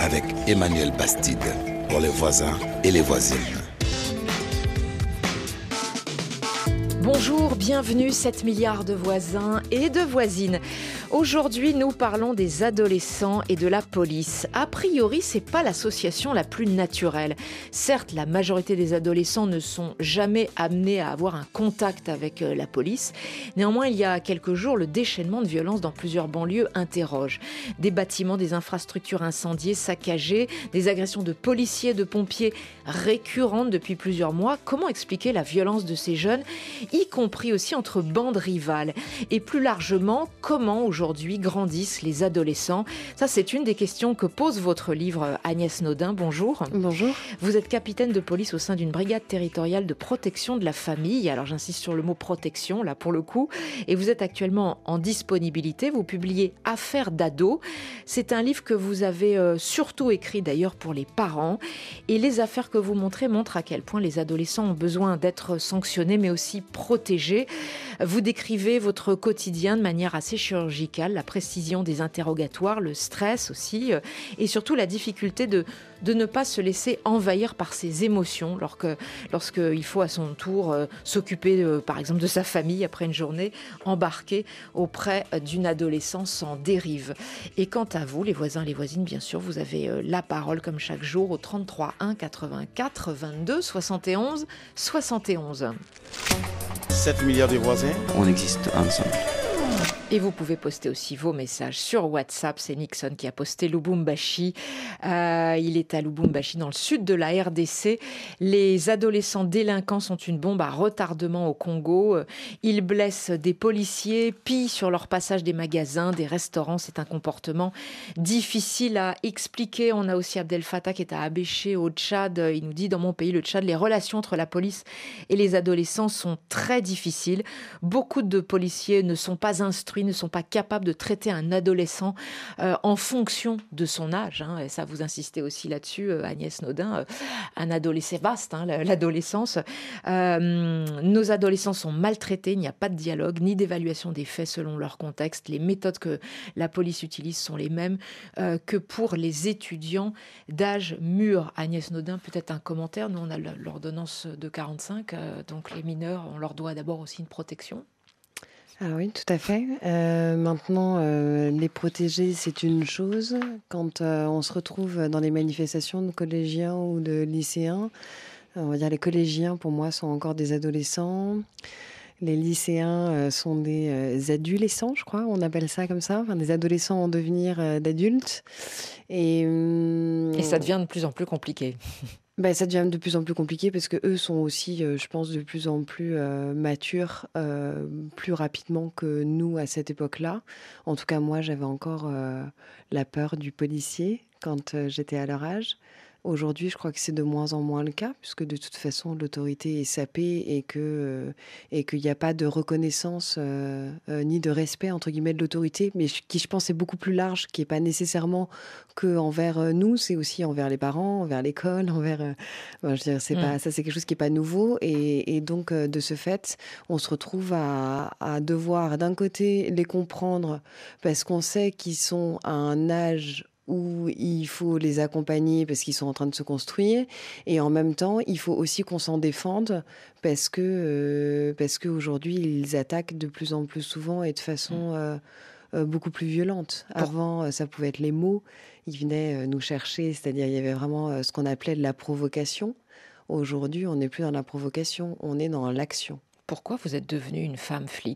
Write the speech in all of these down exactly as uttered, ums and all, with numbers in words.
avec Emmanuel Bastide pour les voisins et les voisines. Bonjour, bienvenue, sept milliards de voisins et de voisines. Aujourd'hui, nous parlons des adolescents et de la police. A priori, c'est pas l'association la plus naturelle. Certes, la majorité des adolescents ne sont jamais amenés à avoir un contact avec la police. Néanmoins, il y a quelques jours, le déchaînement de violence dans plusieurs banlieues interroge. Des bâtiments, des infrastructures incendiées, saccagées, des agressions de policiers, de pompiers récurrentes depuis plusieurs mois. Comment expliquer la violence de ces jeunes, y compris aussi entre bandes rivales? Et plus largement, comment aujourd'hui grandissent les adolescents? Ça, c'est une des questions que pose votre livre, Agnès Naudin. Bonjour. Bonjour. Vous êtes capitaine de police au sein d'une brigade territoriale de protection de la famille. Alors, j'insiste sur le mot protection, là, pour le coup. Et vous êtes actuellement en disponibilité. Vous publiez Affaires d'ados. C'est un livre que vous avez euh, surtout écrit, d'ailleurs, pour les parents. Et les affaires que vous montrez montrent à quel point les adolescents ont besoin d'être sanctionnés, mais aussi protégés. Vous décrivez votre quotidien de manière assez chirurgicale, la précision des interrogatoires, le stress aussi, euh, et surtout la difficulté de, de ne pas se laisser envahir par ses émotions lorsque, lorsqu'il faut à son tour euh, s'occuper, euh, par exemple, de sa famille après une journée embarquée auprès d'une adolescence en dérive. Et quant à vous, les voisins, les voisines, bien sûr, vous avez euh, la parole comme chaque jour au trente-trois un quatre-vingt-quatre vingt-deux soixante et onze soixante et onze. sept milliards de voisins. On existe ensemble. Et vous pouvez poster aussi vos messages sur WhatsApp. C'est Nixon qui a posté Lubumbashi. Euh, il est à Lubumbashi, dans le sud de la R D C. Les adolescents délinquants sont une bombe à retardement au Congo. Ils blessent des policiers, pillent sur leur passage des magasins, des restaurants. C'est un comportement difficile à expliquer. On a aussi Abdel Fattah qui est à Abéché, au Tchad. Il nous dit, dans mon pays, le Tchad, les relations entre la police et les adolescents sont très difficiles. Beaucoup de policiers ne sont pas instruits, ne sont pas capables de traiter un adolescent euh, en fonction de son âge. Hein, et ça, vous insistez aussi là-dessus, euh, Agnès Naudin. Euh, un adolescent vaste, hein, l'adolescence. Euh, nos adolescents sont maltraités, il n'y a pas de dialogue, ni d'évaluation des faits selon leur contexte. Les méthodes que la police utilise sont les mêmes euh, que pour les étudiants d'âge mûr. Agnès Naudin, peut-être un commentaire. Nous, on a l'ordonnance de quarante-cinq, euh, donc les mineurs, on leur doit d'abord aussi une protection. Ah oui, tout à fait. Euh, maintenant, euh, les protéger, c'est une chose. Quand euh, on se retrouve dans les manifestations de collégiens ou de lycéens, on va dire les collégiens, pour moi, sont encore des adolescents. Les lycéens euh, sont des euh, adolescents, je crois, on appelle ça comme ça, enfin, des adolescents en devenir euh, d'adultes. Et, hum, Et ça devient de plus en plus compliqué. Ben, ça devient de plus en plus compliqué parce que eux sont aussi, euh, je pense, de plus en plus euh, matures, euh, plus rapidement que nous à cette époque-là. En tout cas, moi, j'avais encore euh, la peur du policier quand euh, j'étais à leur âge. Aujourd'hui, je crois que c'est de moins en moins le cas, puisque de toute façon, l'autorité est sapée et que euh, et qu'il n'y a pas de reconnaissance euh, euh, ni de respect entre guillemets de l'autorité, mais qui, je pense, est beaucoup plus large, qui n'est pas nécessairement que envers euh, nous, c'est aussi envers les parents, envers l'école, envers. Euh, ben, je veux dire, c'est mmh. pas ça, c'est quelque chose qui n'est pas nouveau, et, et donc euh, de ce fait, on se retrouve à, à devoir d'un côté les comprendre parce qu'on sait qu'ils sont à un âge où il faut les accompagner parce qu'ils sont en train de se construire, et en même temps il faut aussi qu'on s'en défende parce que euh, parce qu'aujourd'hui ils attaquent de plus en plus souvent et de façon euh, euh, beaucoup plus violente. Avant, euh, ça pouvait être les mots, ils venaient euh, nous chercher, c'est-à-dire il y avait vraiment euh, ce qu'on appelait de la provocation. Aujourd'hui, on n'est plus dans la provocation, on est dans l'action. Pourquoi vous êtes devenue une femme flic ?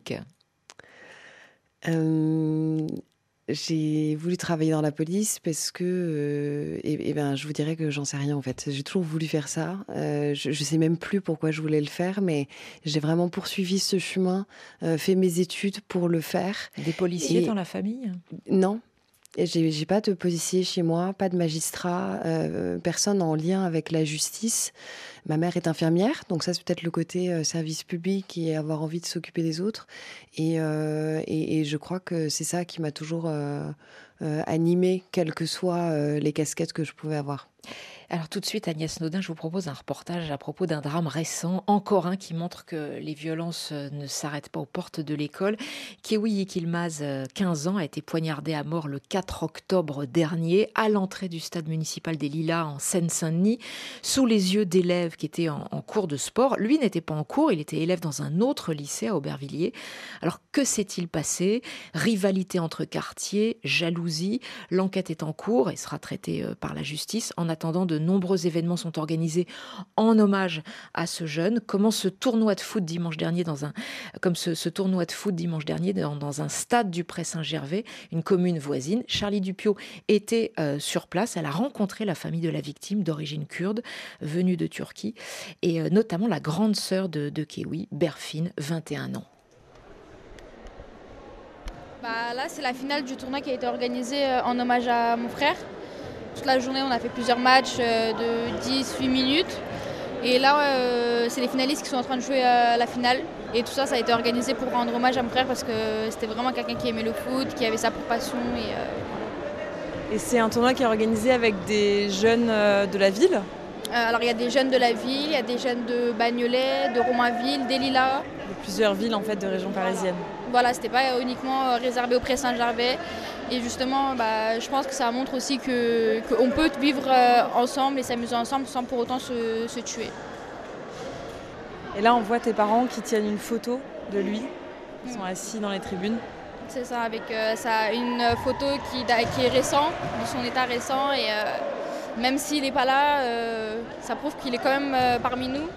euh, J'ai voulu travailler dans la police parce que, euh, et, et ben, je vous dirais que j'en sais rien en fait. J'ai toujours voulu faire ça. Euh, je, je sais même plus pourquoi je voulais le faire, mais j'ai vraiment poursuivi ce chemin, euh, fait mes études pour le faire. Des policiers et... dans la famille ? Non. J'ai, j'ai pas de policier chez moi, pas de magistrat, euh, personne en lien avec la justice. Ma mère est infirmière, donc ça c'est peut-être le côté euh, service public et avoir envie de s'occuper des autres. Et, euh, et, et je crois que c'est ça qui m'a toujours euh, euh, animée, quelles que soient euh, les casquettes que je pouvais avoir. Alors tout de suite, Agnès Naudin, je vous propose un reportage à propos d'un drame récent, encore un qui montre que les violences ne s'arrêtent pas aux portes de l'école. Kewi Yekilmaz, quinze ans, a été poignardé à mort le quatre octobre dernier à l'entrée du stade municipal des Lilas en Seine-Saint-Denis, sous les yeux d'élèves qui étaient en, en cours de sport. Lui n'était pas en cours, il était élève dans un autre lycée à Aubervilliers. Alors que s'est-il passé ? Rivalité entre quartiers, jalousie. L'enquête est en cours et sera traitée par la justice. En attendant, de nombreux événements sont organisés en hommage à ce jeune. Comment ce tournoi de foot dimanche dernier dans un, comme ce, ce tournoi de foot dimanche dernier dans, dans un stade du Pré-Saint-Gervais, une commune voisine. Charlie Dupiot était euh, sur place. Elle a rencontré la famille de la victime d'origine kurde, venue de Turquie, et euh, notamment la grande sœur de, de Kewi, Berfine, vingt et un ans. Bah, là, c'est la finale du tournoi qui a été organisée euh, en hommage à mon frère. Toute la journée, on a fait plusieurs matchs euh, de dix à huit minutes. Et là, euh, c'est les finalistes qui sont en train de jouer euh, la finale. Et tout ça, ça a été organisé pour rendre hommage à mon frère parce que c'était vraiment quelqu'un qui aimait le foot, qui avait ça pour passion. Et, euh, et c'est un tournoi qui est organisé avec des jeunes euh, de la ville ? euh, Alors, il y a des jeunes de la ville, il y a des jeunes de Bagnolet, de Romainville, des Lilas. De plusieurs villes en fait de région parisienne. Voilà, c'était pas uniquement réservé au Pré-Saint-Gervais. Et justement, bah, je pense que ça montre aussi que, qu'on peut vivre ensemble et s'amuser ensemble sans pour autant se, se tuer. Et là, on voit tes parents qui tiennent une photo de lui. Ils sont assis dans les tribunes. C'est ça, avec euh, ça, une photo qui, qui est récente, de son état récent. Et euh, même s'il n'est pas là, euh, ça prouve qu'il est quand même euh, parmi nous.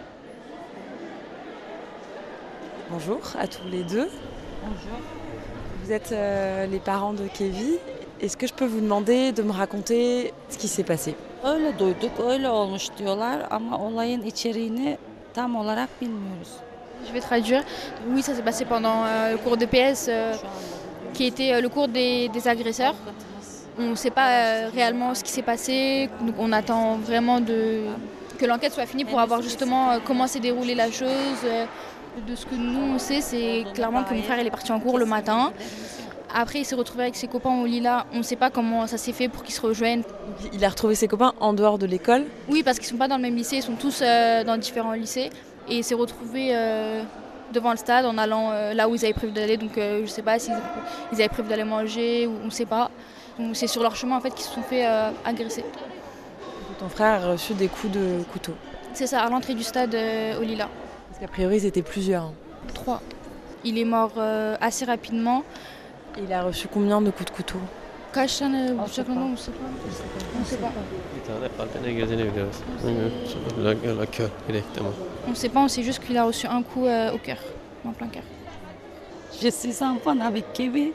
Bonjour à tous les deux. Bonjour. Vous êtes euh, les parents de Kevi. Est-ce que je peux vous demander de me raconter ce qui s'est passé? Öyle duyduk, öyle olmuş diyorlar ama olayın içeriğini tam olarak bilmiyoruz. Je vais traduire. Oui, ça s'est passé pendant euh, le cours de P S, euh, qui était euh, le cours des, des agresseurs. On ne sait pas euh, réellement ce qui s'est passé, donc on attend vraiment de, que l'enquête soit finie pour avoir justement euh, comment s'est déroulée la chose. Euh, De ce que nous on sait, c'est clairement que mon frère il est parti en cours le matin. Après, il s'est retrouvé avec ses copains au Lilas. On ne sait pas comment ça s'est fait pour qu'ils se rejoignent. Il a retrouvé ses copains en dehors de l'école? Oui, parce qu'ils ne sont pas dans le même lycée, ils sont tous euh, dans différents lycées. Et il s'est retrouvé euh, devant le stade en allant euh, là où ils avaient prévu d'aller. Donc euh, je ne sais pas s'ils ils avaient prévu d'aller manger ou on ne sait pas. Donc, c'est sur leur chemin en fait qu'ils se sont fait euh, agresser. Ton frère a reçu des coups de couteau? C'est ça, à l'entrée du stade euh, au Lilas. Parce qu'a priori, ils étaient plusieurs. Trois. Il est mort euh, assez rapidement. Et il a reçu combien de coups de couteau? Kaç tane bıçak mı? On ne sait pas. On ne sait pas. Bir tane kalbine gözüne biliyoruz. La, la cœur directement. On ne sait pas, on sait juste qu'il a reçu un coup euh, au cœur, en plein cœur. J'ai six enfants avec Kevi,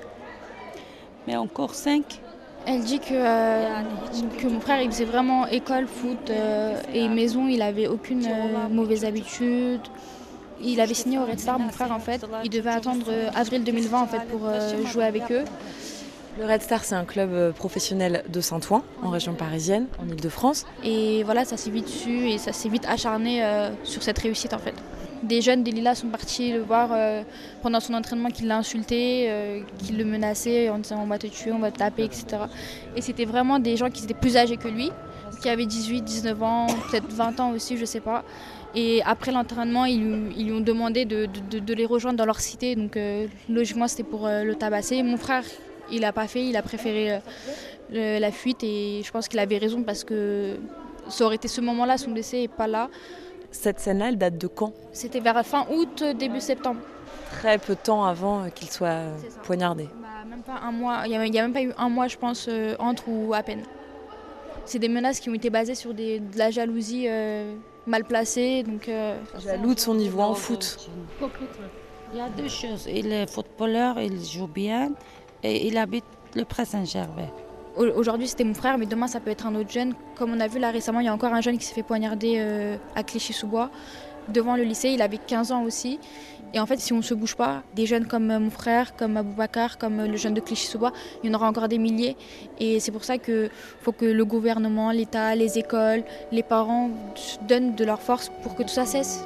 mais encore cinq. Elle dit que, euh, que mon frère il faisait vraiment école, foot euh, et maison, il n'avait aucune euh, mauvaise habitude. Il avait signé au Red Star, mon frère en fait. Il devait attendre euh, avril deux mille vingt en fait pour euh, jouer avec eux. Le Red Star, c'est un club professionnel de Saint-Ouen, en région parisienne, en Ile-de-France. Et voilà, ça s'est vite su et ça s'est vite acharné euh, sur cette réussite en fait. Des jeunes des Lilas sont partis le voir euh, pendant son entraînement, qui l'a insulté, euh, qui le menaçaient en disant on va te tuer, on va te taper, et cetera. Et c'était vraiment des gens qui étaient plus âgés que lui, qui avaient dix-huit, dix-neuf ans, peut-être vingt ans aussi, je sais pas. Et après l'entraînement, ils, ils lui ont demandé de, de, de les rejoindre dans leur cité. Donc euh, logiquement, c'était pour euh, le tabasser. Mon frère, il n'a pas fait, il a préféré euh, le, la fuite. Et je pense qu'il avait raison parce que ça aurait été ce moment-là, son décès n'est pas là. Cette scène-là, elle date de quand? C'était vers fin août, début septembre. Très peu de temps avant qu'il soit poignardé. Bah, même pas un mois. Il n'y a, a même pas eu un mois, je pense, euh, entre ou à peine. C'est des menaces qui ont été basées sur des, de la jalousie euh, mal placée. Donc, euh... Jaloux de son niveau en foot. Il y a deux choses. Il est footballeur, il joue bien et il habite le Pré-Saint-Gervais. Aujourd'hui, c'était mon frère, mais demain, ça peut être un autre jeune. Comme on a vu là récemment, il y a encore un jeune qui s'est fait poignarder euh, à Clichy-sous-Bois. devant le lycée, il avait quinze ans aussi. Et en fait, si on ne se bouge pas, des jeunes comme mon frère, comme Aboubacar, comme le jeune de Clichy-sous-Bois, il y en aura encore des milliers. Et c'est pour ça qu'il faut que le gouvernement, l'État, les écoles, les parents donnent de leur force pour que tout ça cesse.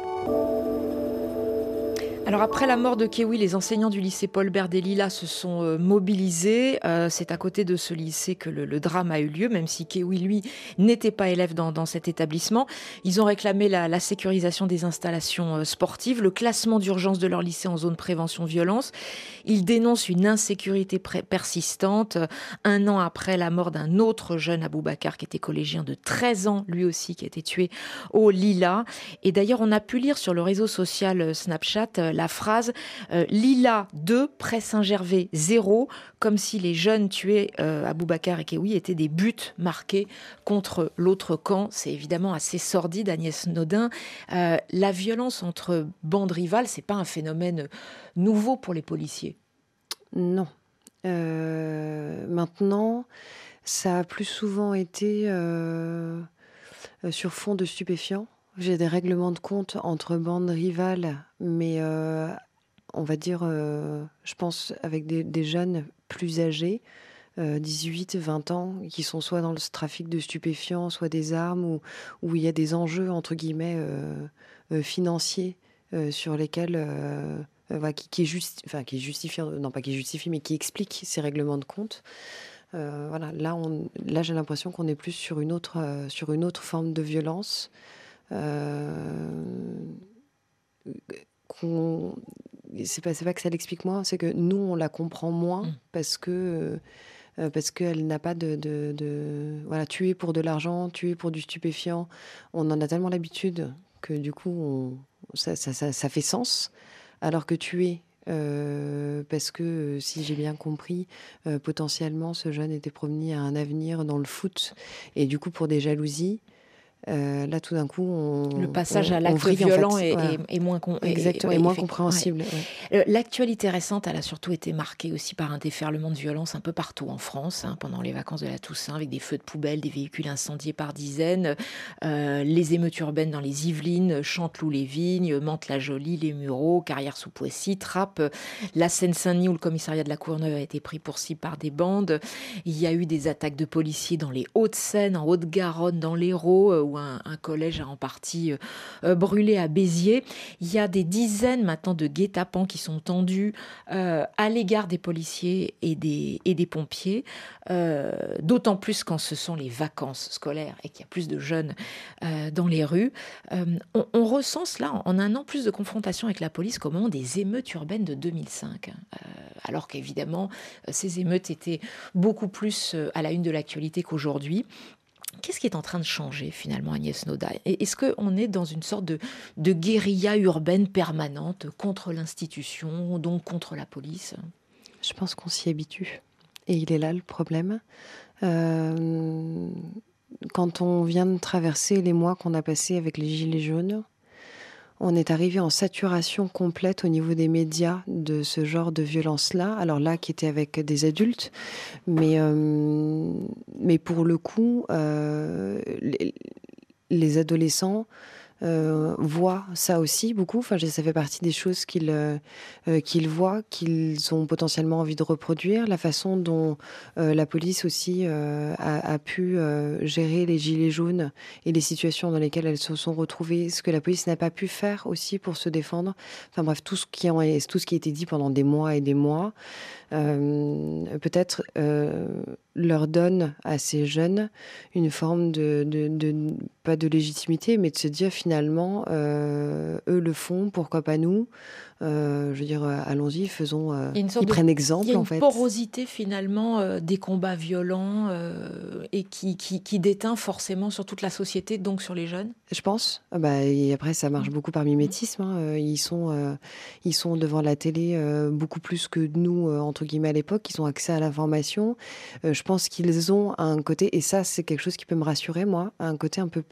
Alors après la mort de Kéoui, les enseignants du lycée Paul Bert des Lilas se sont euh, mobilisés. Euh, c'est à côté de ce lycée que le, le drame a eu lieu, même si Kéoui, lui, n'était pas élève dans, dans cet établissement. Ils ont réclamé la, la sécurisation des installations euh, sportives, le classement d'urgence de leur lycée en zone prévention violence. Ils dénoncent une insécurité pré- persistante. Euh, un an après la mort d'un autre jeune, Aboubacar, qui était collégien de treize ans, lui aussi, qui a été tué au Lilas. Et d'ailleurs, on a pu lire sur le réseau social euh, Snapchat euh, la phrase euh, « Lilas deux, Près Saint-Gervais zéro », comme si les jeunes tués, euh, Aboubacar et Kéoui, étaient des buts marqués contre l'autre camp. C'est évidemment assez sordide, Agnès Naudin. Euh, la violence entre bandes rivales, c'est pas un phénomène nouveau pour les policiers. Non. Euh, maintenant, ça a plus souvent été euh, sur fond de stupéfiants. J'ai des règlements de compte entre bandes rivales, mais euh, on va dire, euh, je pense, avec des, des jeunes plus âgés, euh, dix-huit, vingt ans, qui sont soit dans le trafic de stupéfiants, soit des armes, où, où il y a des enjeux, entre guillemets, euh, euh, financiers, euh, sur lesquels... Euh, euh, qui, qui, est justi- enfin, qui est justifié, non pas qui justifie, mais qui explique ces règlements de compte. Euh, voilà, là, on, là, j'ai l'impression qu'on est plus sur une autre, euh, sur une autre forme de violence. Euh, qu'on, c'est pas, c'est pas que ça l'explique moins, c'est que nous on la comprend moins mmh. parce que euh, parce qu'elle n'a pas de, de, de voilà, tuer pour de l'argent, tuer pour du stupéfiant. On en a tellement l'habitude que du coup on, ça, ça, ça, ça fait sens. Alors que tuer euh, parce que si j'ai bien compris, euh, potentiellement ce jeune était promis à un avenir dans le foot et du coup pour des jalousies. Euh, là, tout d'un coup, on, le passage on, à l'acte vrille, violent en fait. est, Voilà. est, est moins, con, Exactement, est, est moins effect... compréhensible. Ouais. Ouais. L'actualité récente, elle a surtout été marquée aussi par un déferlement de violence un peu partout en France, hein, pendant les vacances de la Toussaint, avec des feux de poubelle, des véhicules incendiés par dizaines, euh, les émeutes urbaines dans les Yvelines, Chanteloup-les-Vignes, Mantes-la-Jolie, les Mureaux, Carrière-sous-Poissy, Trappes, la Seine-Saint-Denis où le commissariat de la Courneuve a été pris pour cible par des bandes. Il y a eu des attaques de policiers dans les Hauts-de-Seine, en Haute-Garonne, dans l'Hérault, où un, un collège a en partie euh, brûlé à Béziers. Il y a des dizaines maintenant de guet-apens qui sont tendus euh, à l'égard des policiers et des, et des pompiers, euh, d'autant plus quand ce sont les vacances scolaires et qu'il y a plus de jeunes euh, dans les rues. Euh, on, on ressent cela en un an plus de confrontation avec la police qu'au moment des émeutes urbaines de deux mille cinq. Euh, alors qu'évidemment, ces émeutes étaient beaucoup plus à la une de l'actualité qu'aujourd'hui. Qu'est-ce qui est en train de changer finalement, Agnès Naudin ? Est-ce qu'on est dans une sorte de, de guérilla urbaine permanente contre l'institution, donc contre la police ? Je pense qu'on s'y habitue. Et il est là le problème. Euh, quand on vient de traverser les mois qu'on a passés avec les Gilets jaunes, on est arrivé en saturation complète au niveau des médias de ce genre de violence-là. Alors là, qui était avec des adultes, mais, euh, mais pour le coup, euh, les, les adolescents euh, voient ça aussi beaucoup. Enfin, ça fait partie des choses qu'ils, euh, qu'ils voient, qu'ils ont potentiellement envie de reproduire. La façon dont euh, la police aussi euh, a, a pu euh, gérer les gilets jaunes et les situations dans lesquelles elles se sont retrouvées, ce que la police n'a pas pu faire aussi pour se défendre. Enfin bref, tout ce qui, en est, tout ce qui a été dit pendant des mois et des mois, euh, peut-être euh, leur donne à ces jeunes une forme de, de, de, pas de légitimité, mais de se dire finalement, euh, eux le font, pourquoi pas nous ? Euh, je veux dire, allons-y, faisons. Euh, ils de, prennent exemple, en fait. Il y a une porosité finalement euh, des combats violents euh, et qui, qui, qui déteint forcément sur toute la société, donc sur les jeunes. Je pense. Bah, et après, ça marche beaucoup par mimétisme. Hein. Ils sont, euh, ils sont devant la télé euh, beaucoup plus que nous, euh, entre guillemets, à l'époque. Ils ont accès à l'information. Euh, je pense qu'ils ont un côté, et ça, c'est quelque chose qui peut me rassurer, moi, un côté un peu plus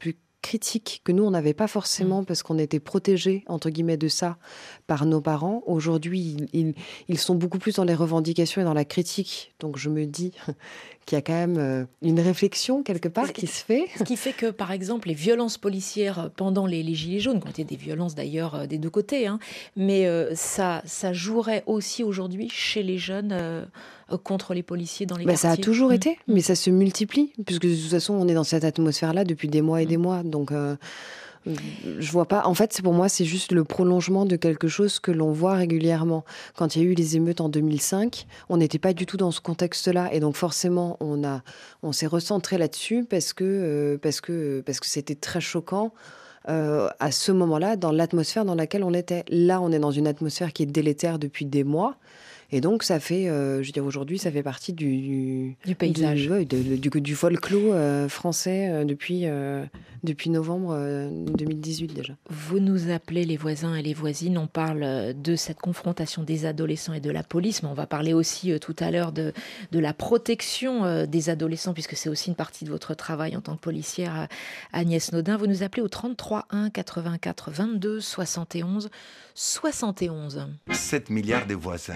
critique que nous, on n'avait pas forcément parce qu'on était protégés, entre guillemets, de ça par nos parents. Aujourd'hui, ils, ils, ils sont beaucoup plus dans les revendications et dans la critique. Donc, je me dis qu'il y a quand même euh, une réflexion, quelque part, qui se fait. Ce qui fait que, par exemple, les violences policières pendant les, les Gilets jaunes, qui ont été des violences d'ailleurs euh, des deux côtés, hein, mais euh, ça, ça jouerait aussi aujourd'hui chez les jeunes euh, contre les policiers dans les bah, quartiers. Ça a toujours mmh. été, mais ça se multiplie, puisque de toute façon, on est dans cette atmosphère-là depuis des mois et des mois. Donc, euh, je vois pas. En fait, pour moi, c'est juste le prolongement de quelque chose que l'on voit régulièrement. Quand il y a eu les émeutes en deux mille cinq, on n'était pas du tout dans ce contexte-là, et donc forcément, on a, on s'est recentré là-dessus parce que, euh, parce que, parce que c'était très choquant. Euh, à ce moment-là, dans l'atmosphère dans laquelle on était. Là, on est dans une atmosphère qui est délétère depuis des mois. Et donc, ça fait, euh, je veux dire, aujourd'hui, ça fait partie du... Du, du paysage. Du, ouais, de, du, du folklore euh, français euh, depuis, euh, depuis novembre euh, deux mille dix-huit déjà. Vous nous appelez les voisins et les voisines, on parle de cette confrontation des adolescents et de la police, mais on va parler aussi euh, tout à l'heure de, de la protection euh, des adolescents, puisque c'est aussi une partie de votre travail en tant que policière, euh, Agnès Naudin. Vous nous appelez au trente-trois un quatre-vingt-quatre vingt-deux soixante et onze soixante et onze. sept milliards de voisins.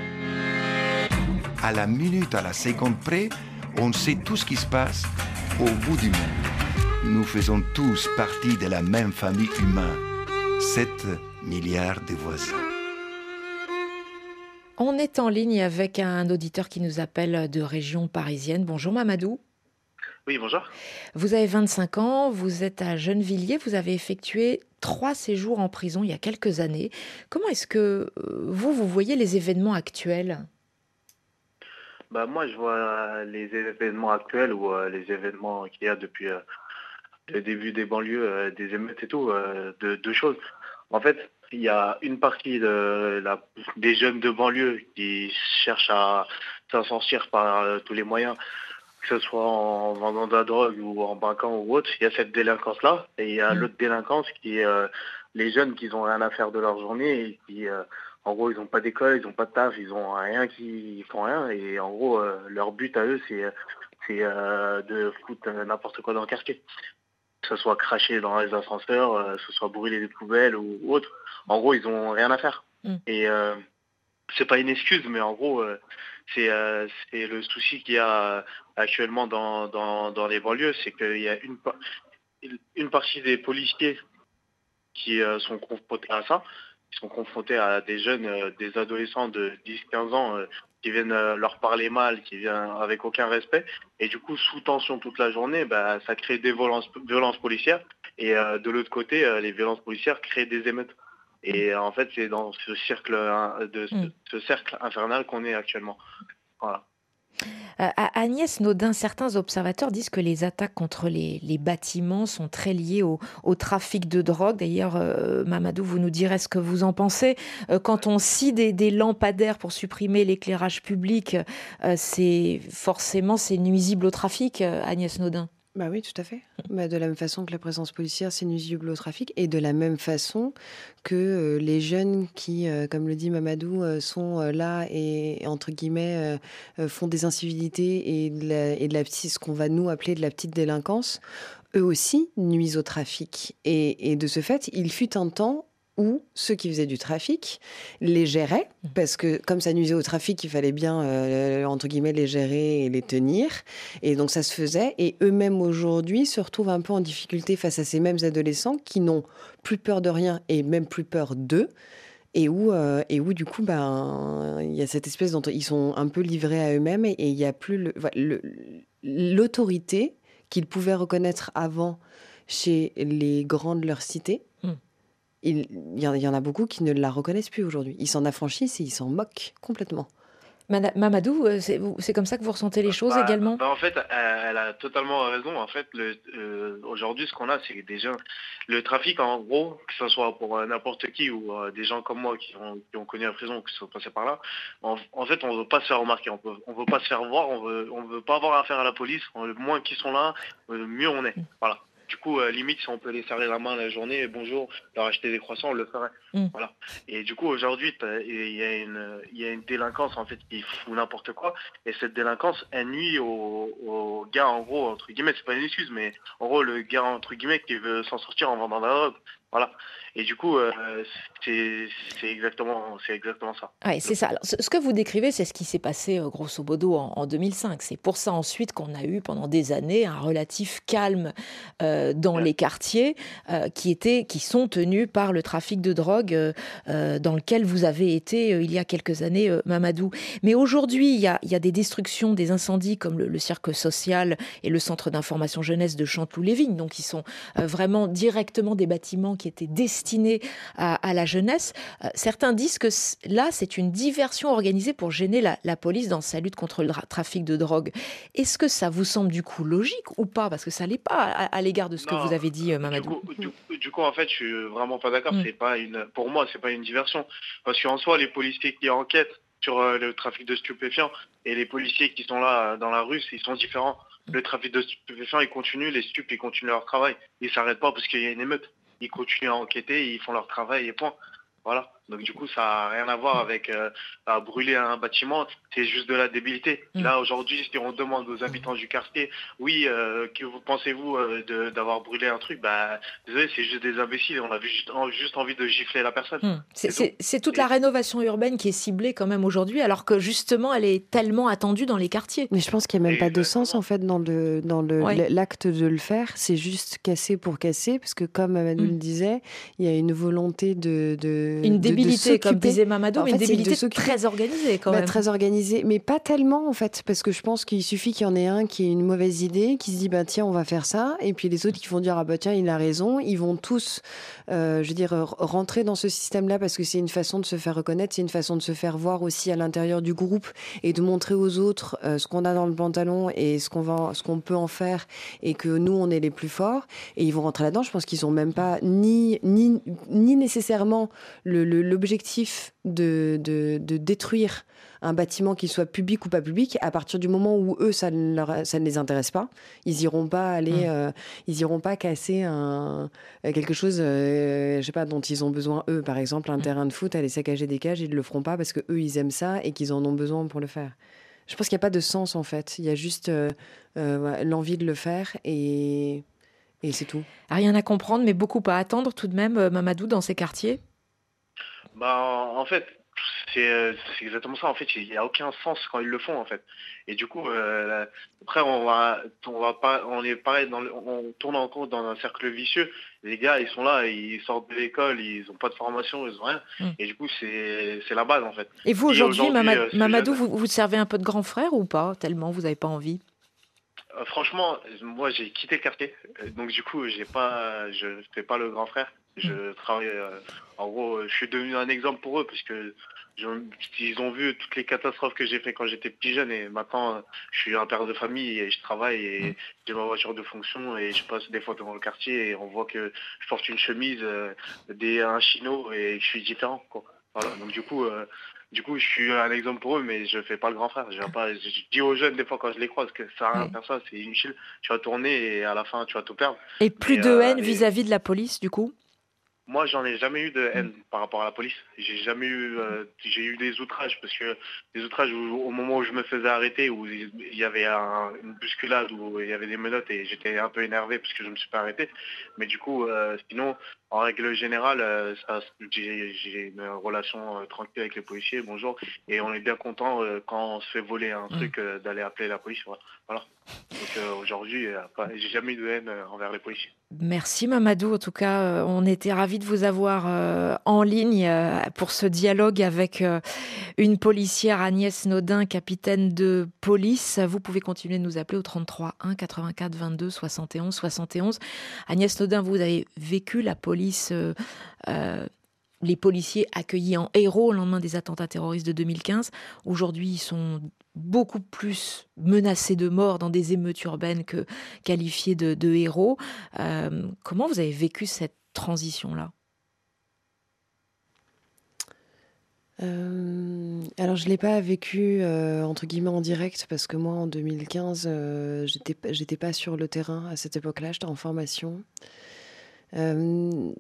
À la minute, à la seconde près, on sait tout ce qui se passe au bout du monde. Nous faisons tous partie de la même famille humaine. sept milliards de voisins. On est en ligne avec un auditeur qui nous appelle de région parisienne. Bonjour Mamadou. Oui, bonjour. Vous avez vingt-cinq ans, vous êtes à Gennevilliers, vous avez effectué trois séjours en prison il y a quelques années. Comment est-ce que vous, vous voyez les événements actuels ? Bah, moi, je vois les événements actuels ou euh, les événements qu'il y a depuis euh, le début des banlieues, euh, des émeutes et tout, euh, de deux choses. En fait, il y a une partie de la, des jeunes de banlieue qui cherchent à s'en sortir par euh, tous les moyens, que ce soit en vendant de la drogue ou en braquant ou autre. Il y a cette délinquance-là et il y a mmh. l'autre délinquance qui est euh, les jeunes qui n'ont rien à faire de leur journée et qui... Euh, En gros, ils n'ont pas d'école, ils n'ont pas de taf, ils n'ont rien, qui ils font rien. Et en gros, euh, leur but à eux, c'est, c'est euh, de foutre n'importe quoi dans le quartier. Que ce soit cracher dans les ascenseurs, euh, que ce soit brûler des poubelles ou, ou autre. En gros, ils n'ont rien à faire. Mm. Et euh, c'est pas une excuse, mais en gros, euh, c'est, euh, c'est le souci qu'il y a actuellement dans, dans, dans les banlieues, c'est qu'il y a une, une partie des policiers qui euh, sont confrontés à ça. Ils sont confrontés à des jeunes, euh, des adolescents de dix à quinze ans euh, qui viennent euh, leur parler mal, qui viennent avec aucun respect. Et du coup, sous tension toute la journée, bah, ça crée des violences, violences policières. Et euh, de l'autre côté, euh, les violences policières créent des émeutes. Et euh, en fait, c'est dans ce cercle, euh, de, ce, ce cercle infernal qu'on est actuellement. Voilà. Euh, Agnès Naudin, certains observateurs disent que les attaques contre les, les bâtiments sont très liées au, au trafic de drogue. D'ailleurs, euh, Mamadou, vous nous direz ce que vous en pensez. Euh, quand on scie des, des lampadaires pour supprimer l'éclairage public, euh, c'est forcément c'est nuisible au trafic, euh, Agnès Naudin. Bah oui, tout à fait. Bah de la même façon que la présence policière, c'est nuisible au trafic, et de la même façon que euh, les jeunes qui, euh, comme le dit Mamadou, euh, sont euh, là et, entre guillemets, euh, font des incivilités et de, la, et de la petite, ce qu'on va nous appeler de la petite délinquance, eux aussi nuisent au trafic. Et, et de ce fait, il fut un temps où ceux qui faisaient du trafic les géraient, parce que comme ça nuisait au trafic, il fallait bien, euh, entre guillemets, les gérer et les tenir. Et donc ça se faisait. Et eux-mêmes, aujourd'hui, se retrouvent un peu en difficulté face à ces mêmes adolescents qui n'ont plus peur de rien et même plus peur d'eux. Et où, euh, et où du coup, ben, il y a cette espèce dont ils sont un peu livrés à eux-mêmes et il n'y a plus le, le, l'autorité qu'ils pouvaient reconnaître avant chez les grands de leur cité. Mm. Il, il y en a beaucoup qui ne la reconnaissent plus aujourd'hui. Ils s'en affranchissent et ils s'en moquent complètement. Mamadou, c'est, c'est comme ça que vous ressentez les choses bah, également bah En fait, elle, elle a totalement raison. En fait, le, euh, aujourd'hui, ce qu'on a, c'est déjà le trafic, en gros, que ce soit pour euh, n'importe qui ou euh, des gens comme moi qui ont, qui ont connu la prison, qui sont passés par là. En, en fait, on ne veut pas se faire remarquer, on ne veut pas se faire voir, on veut, on veut pas avoir affaire à la police. On, le moins qu'ils sont là, le mieux on est. Voilà. Du coup, euh, limite, si on peut les serrer la main la journée, bonjour, leur acheter des croissants, on le ferait. Mmh. Voilà. Et du coup, aujourd'hui, il y a une, il y a une délinquance en fait qui fout n'importe quoi. Et cette délinquance, elle nuit au, au gars, en gros, entre guillemets, c'est pas une excuse, mais en gros, le gars, entre guillemets, qui veut s'en sortir en vendant de la drogue. Voilà. Et du coup, euh, c'est, c'est, exactement, c'est exactement ça. Ouais, c'est ça. Alors, ce, ce que vous décrivez, c'est ce qui s'est passé euh, grosso modo en, en deux mille cinq. C'est pour ça ensuite qu'on a eu pendant des années un relatif calme euh, dans ouais. les quartiers euh, qui, étaient, qui sont tenus par le trafic de drogue euh, euh, dans lequel vous avez été euh, il y a quelques années, euh, Mamadou. Mais aujourd'hui, il y a, il y a des destructions, des incendies comme le, le cirque social et le centre d'information jeunesse de Chanteloup-les-Vignes, donc qui sont euh, vraiment directement des bâtiments qui étaient destinés à, à la jeunesse. Euh, certains disent que c- là, c'est une diversion organisée pour gêner la, la police dans sa lutte contre le dra- trafic de drogue. Est-ce que ça vous semble du coup logique ou pas? Parce que ça l'est pas à, à l'égard de ce non, que vous avez dit, euh, Mamadou. Du coup, du, du coup, en fait, je suis vraiment pas d'accord. Mm. C'est pas une, pour moi, c'est pas une diversion. Parce qu'en soi, les policiers qui enquêtent sur euh, le trafic de stupéfiants et les policiers qui sont là euh, dans la rue, ils sont différents. Mm. Le trafic de stupéfiants, il continue, les stupes, ils continuent leur travail. Ils s'arrêtent pas parce qu'il y a une émeute. Ils continuent à enquêter, ils font leur travail et point. Voilà. Donc du coup, ça n'a rien à voir avec euh, à brûler un bâtiment, c'est juste de la débilité. Mmh. Là, aujourd'hui, si on demande aux habitants du quartier, oui, euh, que vous pensez-vous euh, de, d'avoir brûlé un truc, bah, désolé, c'est juste des imbéciles, on a juste, juste envie de gifler la personne. Mmh. C'est, c'est, tout. c'est toute Et... la rénovation urbaine qui est ciblée quand même aujourd'hui, alors que justement, elle est tellement attendue dans les quartiers. Mais je pense qu'il n'y a même Et pas de sens, en fait, dans, le, dans le, ouais. l'acte de le faire. C'est juste casser pour casser, parce que comme Mamadou mmh. le disait, il y a une volonté de... de une de, débilité, comme disait Mamadou, en mais fait, une débilité très organisée quand bah, même. Très organisée, mais pas tellement en fait, parce que je pense qu'il suffit qu'il y en ait un qui ait une mauvaise idée, qui se dit bah tiens on va faire ça, et puis les autres qui vont dire ah bah tiens il a raison, ils vont tous, euh, je veux dire rentrer dans ce système-là parce que c'est une façon de se faire reconnaître, c'est une façon de se faire voir aussi à l'intérieur du groupe et de montrer aux autres euh, ce qu'on a dans le pantalon et ce qu'on va, ce qu'on peut en faire et que nous on est les plus forts, et ils vont rentrer là-dedans. Je pense qu'ils ont même pas ni ni ni nécessairement le, le l'objectif de, de, de détruire un bâtiment, qu'il soit public ou pas public, à partir du moment où eux, ça ne, leur, ça ne les intéresse pas. Ils n'iront pas aller, mmh. euh, ils iront pas casser un, quelque chose, euh, je sais pas, dont ils ont besoin, eux. Par exemple, un mmh. terrain de foot, aller saccager des cages, ils ne le feront pas parce qu'eux, ils aiment ça et qu'ils en ont besoin pour le faire. Je pense qu'il n'y a pas de sens, en fait. Il y a juste euh, euh, l'envie de le faire et, et c'est tout. Rien à comprendre, mais beaucoup à attendre tout de même, Mamadou, dans ces quartiers. Bah, en fait, c'est, c'est exactement ça. En fait, il n'y a aucun sens quand ils le font, en fait. Et du coup, euh, après, on va, on va pas, on est pareil, dans le, on tourne encore dans un cercle vicieux. Les gars, ils sont là, ils sortent de l'école, ils n'ont pas de formation, ils n'ont rien. Mmh. Et du coup, c'est, c'est la base, en fait. Et vous, aujourd'hui, Et aujourd'hui Mamadou, euh, Mamadou vous, vous servez un peu de grand frère ou pas? Tellement vous n'avez pas envie? euh, Franchement, moi, j'ai quitté le quartier. Donc, du coup, j'ai pas, je ne fais pas le grand frère. Je travaille, euh, en gros, je suis devenu un exemple pour eux parce que je, ils ont vu toutes les catastrophes que j'ai fait quand j'étais petit jeune et maintenant je suis un père de famille et je travaille et j'ai ma voiture de fonction et je passe des fois devant le quartier et on voit que je porte une chemise, euh, des, un chino et je suis différent, quoi. Voilà, donc du coup, euh, du coup, je suis un exemple pour eux, mais je fais pas le grand frère. Je, pas, je dis aux jeunes des fois quand je les croise que ça n'a rien à faire ça, c'est inutile. Tu vas tourner et à la fin tu vas tout perdre. Et plus et, de euh, haine et... vis-à-vis de la police, du coup? Moi, j'en ai jamais eu de haine mmh. par rapport à la police. J'ai jamais eu, euh, j'ai eu des outrages parce que des outrages où, au moment où je me faisais arrêter, où il y avait un, une bousculade, où il y avait des menottes et j'étais un peu énervé parce que je me suis pas arrêté. Mais du coup, euh, sinon, en règle générale, euh, ça, j'ai, j'ai une relation euh, tranquille avec les policiers. Bonjour, et on est bien content euh, quand on se fait voler un mmh. truc euh, d'aller appeler la police. Voilà. Donc euh, aujourd'hui, euh, j'ai jamais eu de haine euh, envers les policiers. Merci Mamadou. En tout cas, euh, on était ravis de vous avoir euh, en ligne euh, pour ce dialogue avec euh, une policière, Agnès Naudin, capitaine de police. Vous pouvez continuer de nous appeler au trente-trois un quatre-vingt-quatre vingt-deux soixante et onze soixante et onze. Agnès Naudin, vous avez vécu la police... Euh, euh, les policiers accueillis en héros au lendemain des attentats terroristes de deux mille quinze. Aujourd'hui, ils sont beaucoup plus menacés de mort dans des émeutes urbaines que qualifiés de, de héros. Euh, comment vous avez vécu cette transition-là ? Euh, alors je l'ai pas vécu euh, entre guillemets en direct parce que moi en deux mille quinze euh, j'étais j'étais pas sur le terrain à cette époque-là, j'étais en formation. Euh,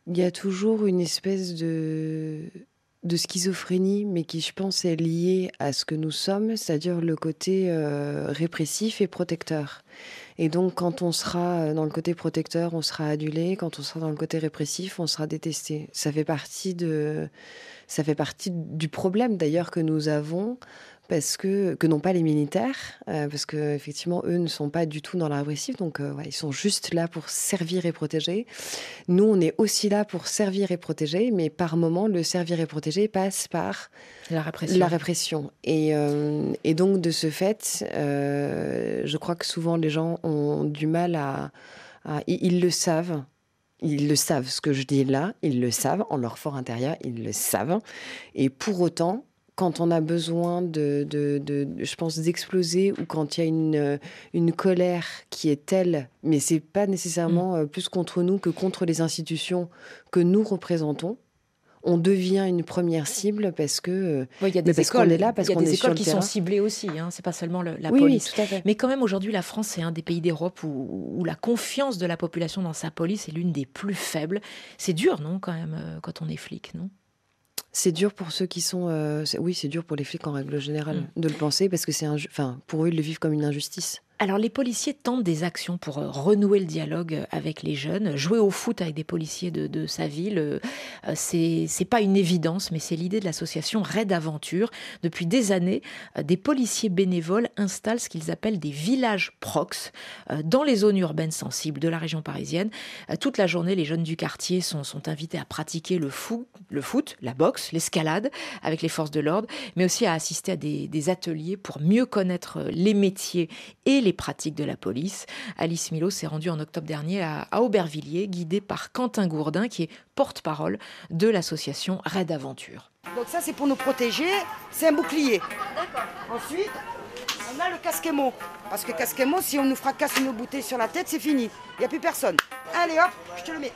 Il y a toujours une espèce de, de schizophrénie, mais qui, je pense, est liée à ce que nous sommes, c'est-à-dire le côté euh, répressif et protecteur. Et donc, quand on sera dans le côté protecteur, on sera adulé. Quand on sera dans le côté répressif, on sera détesté. Ça fait partie de, ça fait partie du problème, d'ailleurs, que nous avons, parce que, que n'ont pas les militaires, euh, parce qu'effectivement, eux ne sont pas du tout dans la répressive, donc euh, ouais, ils sont juste là pour servir et protéger. Nous, on est aussi là pour servir et protéger, mais par moment, le servir et protéger passe par la répression. La répression. Et, euh, et donc, de ce fait, euh, je crois que souvent, les gens ont du mal à... à ils, ils le savent. Ils le savent, ce que je dis là, ils le savent, en leur fort intérieur, ils le savent. Et pour autant, quand on a besoin de, de, de, de je pense, d'exploser, ou quand il y a une, une colère qui est telle, mais c'est pas nécessairement mmh. plus contre nous que contre les institutions que nous représentons, on devient une première cible parce que oui, il y a des parce écoles, qu'on est là, parce qu'on est sur le terrain. Il y a des écoles qui sont ciblées aussi, hein, c'est pas seulement le, la oui, police. Oui, tout à fait. Mais quand même, aujourd'hui, la France, c'est un des pays d'Europe où, où la confiance de la population dans sa police est l'une des plus faibles. C'est dur, non, quand même, quand on est flic, non ? C'est dur pour ceux qui sont... Euh, c'est, oui, c'est dur pour les flics en règle générale mmh. de le penser, parce que c'est un, enfin, pour eux, ils le vivent comme une injustice. Alors, les policiers tentent des actions pour renouer le dialogue avec les jeunes. Jouer au foot avec des policiers de, de sa ville, c'est, c'est pas une évidence, mais c'est l'idée de l'association Raid Aventure. Depuis des années, des policiers bénévoles installent ce qu'ils appellent des villages prox dans les zones urbaines sensibles de la région parisienne. Toute la journée, les jeunes du quartier sont, sont invités à pratiquer le foot, le foot, la boxe, l'escalade avec les forces de l'ordre, mais aussi à assister à des, des ateliers pour mieux connaître les métiers et les pratiques de la police. Alice Milo s'est rendue en octobre dernier à, à Aubervilliers, guidée par Quentin Gourdin, qui est porte-parole de l'association Raid Aventure. Donc ça, c'est pour nous protéger, c'est un bouclier. D'accord. Ensuite, on a le casquemo. Parce que casquemo, si on nous fracasse une bouteille sur la tête, c'est fini. Il n'y a plus personne. Allez hop, je te le mets.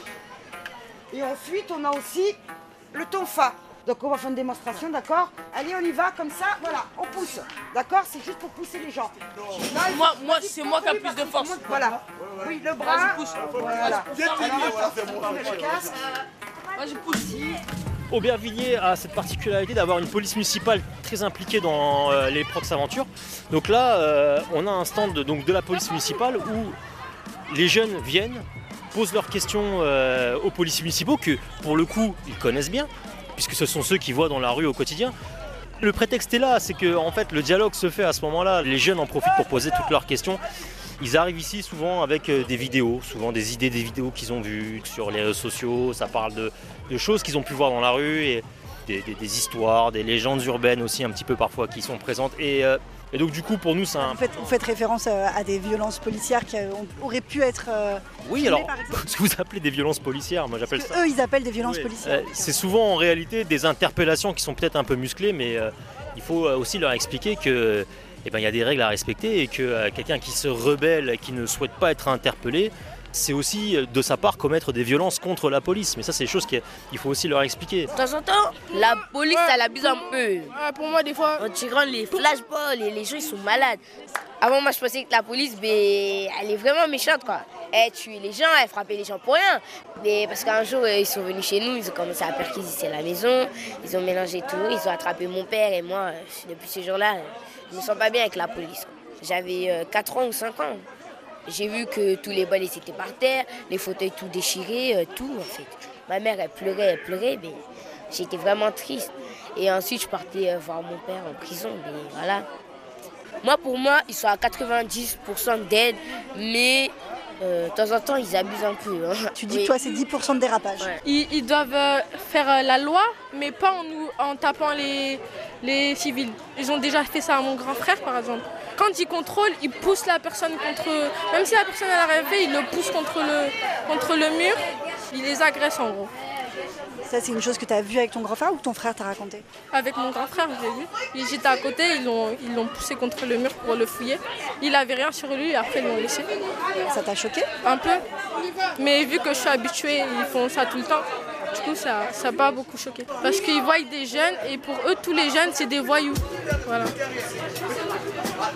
Et ensuite, on a aussi le tonfa. Donc on va faire une démonstration, d'accord ? Allez, on y va, comme ça, voilà, on pousse. D'accord ? C'est juste pour pousser les gens. Là, moi, moi c'est moi qui ai plus de force. Voilà. Oui, le bras. Moi, je pousse. Voilà. Alors, le casque. Moi, je pousse. Aubervilliers a cette particularité d'avoir une police municipale très impliquée dans euh, les prox aventures. Donc là, euh, on a un stand de, donc, de la police municipale où les jeunes viennent, posent leurs questions euh, aux policiers municipaux que, pour le coup, ils connaissent bien, puisque ce sont ceux qui voient dans la rue au quotidien. Le prétexte est là, c'est que en fait, le dialogue se fait à ce moment-là. Les jeunes en profitent pour poser toutes leurs questions. Ils arrivent ici souvent avec des vidéos, souvent des idées des vidéos qu'ils ont vues sur les réseaux sociaux. Ça parle de, de choses qu'ils ont pu voir dans la rue, et des, des, des histoires, des légendes urbaines aussi un petit peu parfois qui sont présentes. Et, euh, et donc du coup, pour nous, c'est un... Vous faites, vous faites référence à des violences policières qui auraient pu être... Euh, oui, alors, ce que vous appelez des violences policières, moi j'appelle ça... Eux, ils appellent des violences oui. policières. Euh, c'est souvent en réalité des interpellations qui sont peut-être un peu musclées, mais euh, il faut aussi leur expliquer que eh ben, y a des règles à respecter, et que euh, quelqu'un qui se rebelle, qui ne souhaite pas être interpellé, c'est aussi de sa part commettre des violences contre la police. Mais ça, c'est des choses qu'il faut aussi leur expliquer. De temps en temps, la police, ouais. elle abuse un peu. Ouais, pour moi, des fois, en tirant les flashballs, les, les gens ils sont malades. Avant, moi, je pensais que la police, ben, elle est vraiment méchante, quoi. Elle tuait les gens, elle frappait les gens pour rien. Mais parce qu'un jour, ils sont venus chez nous, ils ont commencé à perquisitionner la maison, ils ont mélangé tout, ils ont attrapé mon père et moi. Depuis ce jour-là, je me sens pas bien avec la police. J'avais quatre ans ou cinq ans. J'ai vu que tous les balais étaient par terre, les fauteuils tout déchirés, tout en fait. Ma mère, elle pleurait, elle pleurait, mais j'étais vraiment triste. Et ensuite, je partais voir mon père en prison, mais voilà. Moi, pour moi, ils sont à quatre-vingt-dix pour cent d'aide, mais euh, de temps en temps, ils abusent un peu. Hein. Tu dis oui. que toi, c'est dix pour cent de dérapage. Ouais. Ils, ils doivent euh, faire euh, la loi, mais pas en, nous, en tapant les, les civils. Ils ont déjà fait ça à mon grand frère, par exemple. Quand ils contrôlent, ils poussent la personne contre... Même si la personne n'a rien fait, ils le poussent contre le, contre le mur. Ils les agressent, en gros. Ça, c'est une chose que tu as vue avec ton grand frère ou que ton frère t'a raconté ? Avec mon grand frère, je l'ai vu. J'étais à côté, ils l'ont, ils l'ont poussé contre le mur pour le fouiller. Il n'avait rien sur lui et après, ils l'ont laissé. Ça t'a choqué ? Un peu. Mais vu que je suis habituée, ils font ça tout le temps. Du coup, ça n'a pas beaucoup choqué. Parce qu'ils voient des jeunes et pour eux, tous les jeunes, c'est des voyous. Voilà.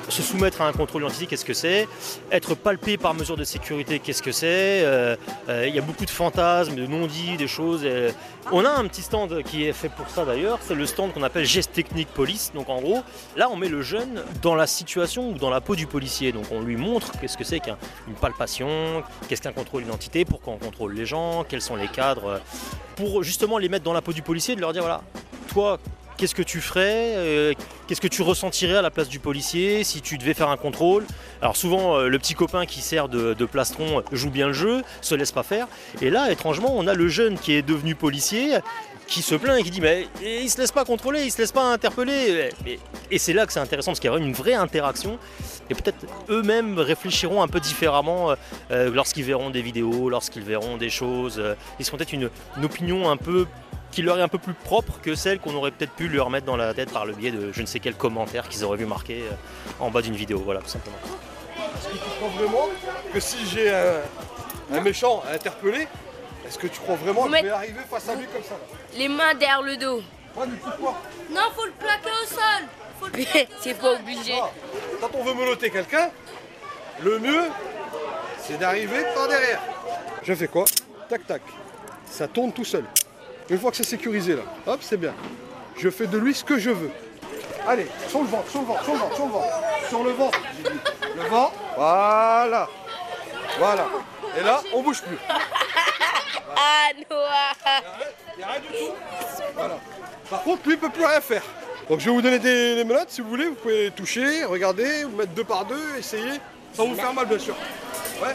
se soumettre à un contrôle d'identité, qu'est-ce que c'est? Être palpé par mesure de sécurité, qu'est-ce que c'est? euh, euh, Il y a beaucoup de fantasmes, de non-dits, des choses. euh. On a un petit stand qui est fait pour ça d'ailleurs, c'est le stand qu'on appelle Geste Technique Police. Donc en gros, là on met le jeune dans la situation ou dans la peau du policier. Donc on lui montre qu'est-ce que c'est qu'une palpation, qu'est-ce qu'un contrôle d'identité, pourquoi on contrôle les gens, quels sont les cadres, pour justement les mettre dans la peau du policier et de leur dire voilà, toi, qu'est-ce que tu ferais, euh, qu'est-ce que tu ressentirais à la place du policier si tu devais faire un contrôle. Alors souvent, euh, le petit copain qui sert de, de plastron joue bien le jeu, se laisse pas faire. Et là, étrangement, on a le jeune qui est devenu policier, qui se plaint et qui dit mais il se laisse pas contrôler, il se laisse pas interpeller. Et, et c'est là que c'est intéressant parce qu'il y a vraiment une vraie interaction. Et peut-être eux-mêmes réfléchiront un peu différemment euh, lorsqu'ils verront des vidéos, lorsqu'ils verront des choses. Euh, ils seront peut-être une, une opinion un peu qui leur est un peu plus propre que celle qu'on aurait peut-être pu leur mettre dans la tête par le biais de je ne sais quel commentaire qu'ils auraient vu marquer en bas d'une vidéo, voilà, tout simplement. Est-ce que tu crois vraiment que si j'ai un, un méchant à interpeller, est-ce que tu crois vraiment que je vais arriver face à lui comme ça? Les mains derrière le dos. Ouais, mais pourquoi? Non, faut le plaquer au sol. Faut le... C'est pas obligé. Quand on veut menotter quelqu'un, le mieux, c'est d'arriver par derrière. Je fais quoi? Tac, tac. Ça tourne tout seul. Une fois que c'est sécurisé là, hop, c'est bien. Je fais de lui ce que je veux. Allez, sur le ventre, sur le ventre, sur le ventre, sur le ventre. Sur le ventre, j'ai dit. Le ventre, voilà. Voilà. Et là, on bouge plus. Ah, noir. Il n'y a rien du tout. Voilà. Par contre, lui, il ne peut plus rien faire. Donc je vais vous donner des, des menottes, si vous voulez. Vous pouvez les toucher, regarder, vous mettre deux par deux, essayer. Sans vous faire mal, bien sûr. Ouais.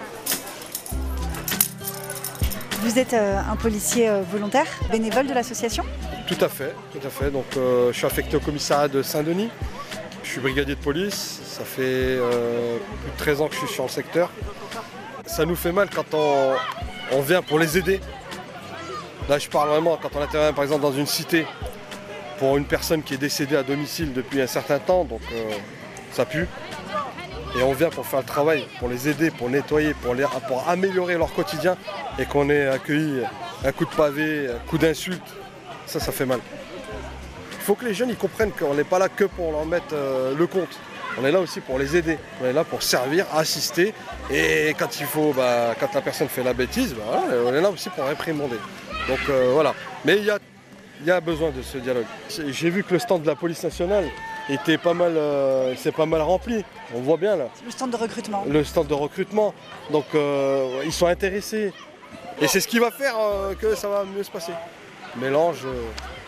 Vous êtes euh, un policier euh, volontaire, bénévole de l'association? Tout à fait, tout à fait. Donc euh, je suis affecté au commissariat de Saint-Denis. Je suis brigadier de police. Ça fait euh, plus de treize ans que je suis sur le secteur. Ça nous fait mal quand on, on vient pour les aider. Là je parle vraiment quand on intervient par exemple dans une cité pour une personne qui est décédée à domicile depuis un certain temps, donc euh, ça pue. Et on vient pour faire le travail, pour les aider, pour nettoyer, pour, les, pour améliorer leur quotidien. Et qu'on ait accueilli un coup de pavé, un coup d'insulte, ça, ça fait mal. Il faut que les jeunes ils comprennent qu'on n'est pas là que pour leur mettre euh, le compte. On est là aussi pour les aider. On est là pour servir, assister. Et quand il faut, bah, quand la personne fait la bêtise, bah, voilà, on est là aussi pour réprimander. Donc euh, voilà. Mais il y a, y a besoin de ce dialogue. J'ai vu que le stand de la police nationale était pas mal, euh, c'est pas mal rempli. On voit bien là. Le stand de recrutement. Le stand de recrutement. Donc euh, ils sont intéressés. Et c'est ce qui va faire euh, que ça va mieux se passer. Mélange, euh,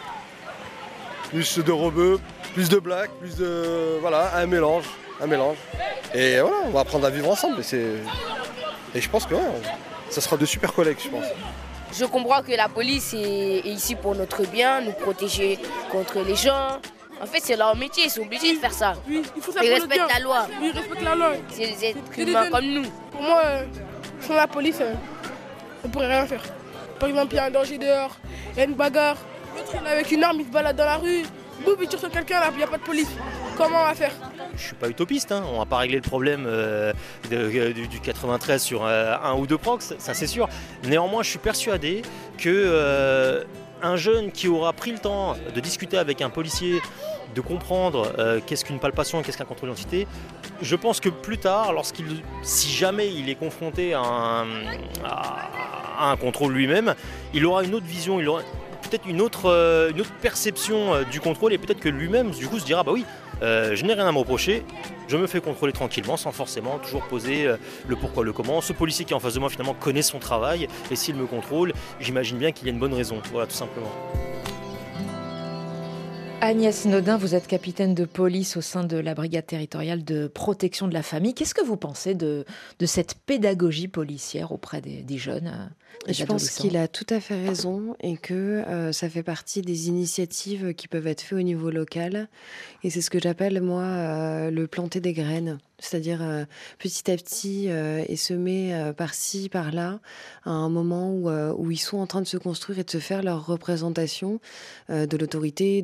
plus de rebeux, plus de blagues, plus de... Voilà, un mélange, un mélange. Et voilà, on va apprendre à vivre ensemble. Et, c'est... et je pense que ouais, ça sera de super collègues, je pense. Je comprends que la police est, est ici pour notre bien, nous protéger contre les gens. En fait, c'est leur métier, ils sont obligés de faire ça. Oui, il faut ça ils pour respectent la loi. Oui, ils respectent la loi. C'est des êtres humains comme nous. Pour moi, euh, sans la police, euh, on pourrait rien faire. Par exemple, il y a un danger dehors, il y a une bagarre, l'autre il est avec une arme, il se balade dans la rue, boum, il tire sur quelqu'un là, il n'y a pas de police. Comment on va faire? Je suis pas utopiste, hein. On va pas régler le problème euh, de, de, du quatre-vingt-treize sur euh, un ou deux procs, ça c'est sûr. Néanmoins, je suis persuadé que euh, un jeune qui aura pris le temps de discuter avec un policier, de comprendre euh, qu'est-ce qu'une palpation, qu'est-ce qu'un contrôle d'identité, je pense que plus tard, lorsqu'il, si jamais il est confronté à un, à, à un contrôle lui-même, il aura une autre vision, il aura peut-être une autre, euh, une autre perception euh, du contrôle et peut-être que lui-même du coup se dira bah oui, euh, je n'ai rien à me reprocher, je me fais contrôler tranquillement sans forcément toujours poser euh, le pourquoi, le comment. Ce policier qui est en face de moi finalement connaît son travail et s'il me contrôle, j'imagine bien qu'il y a une bonne raison, voilà tout simplement. Agnès Naudin, vous êtes capitaine de police au sein de la brigade territoriale de protection de la famille. Qu'est-ce que vous pensez de, de cette pédagogie policière auprès des, des jeunes, des Je pense qu'il a tout à fait raison et que euh, ça fait partie des initiatives qui peuvent être faites au niveau local. Et c'est ce que j'appelle, moi, euh, le planter des graines. C'est-à-dire euh, petit à petit euh, et semer euh, par-ci, par-là, à un moment où, euh, où ils sont en train de se construire et de se faire leur représentation euh, de l'autorité, de l'ordre, de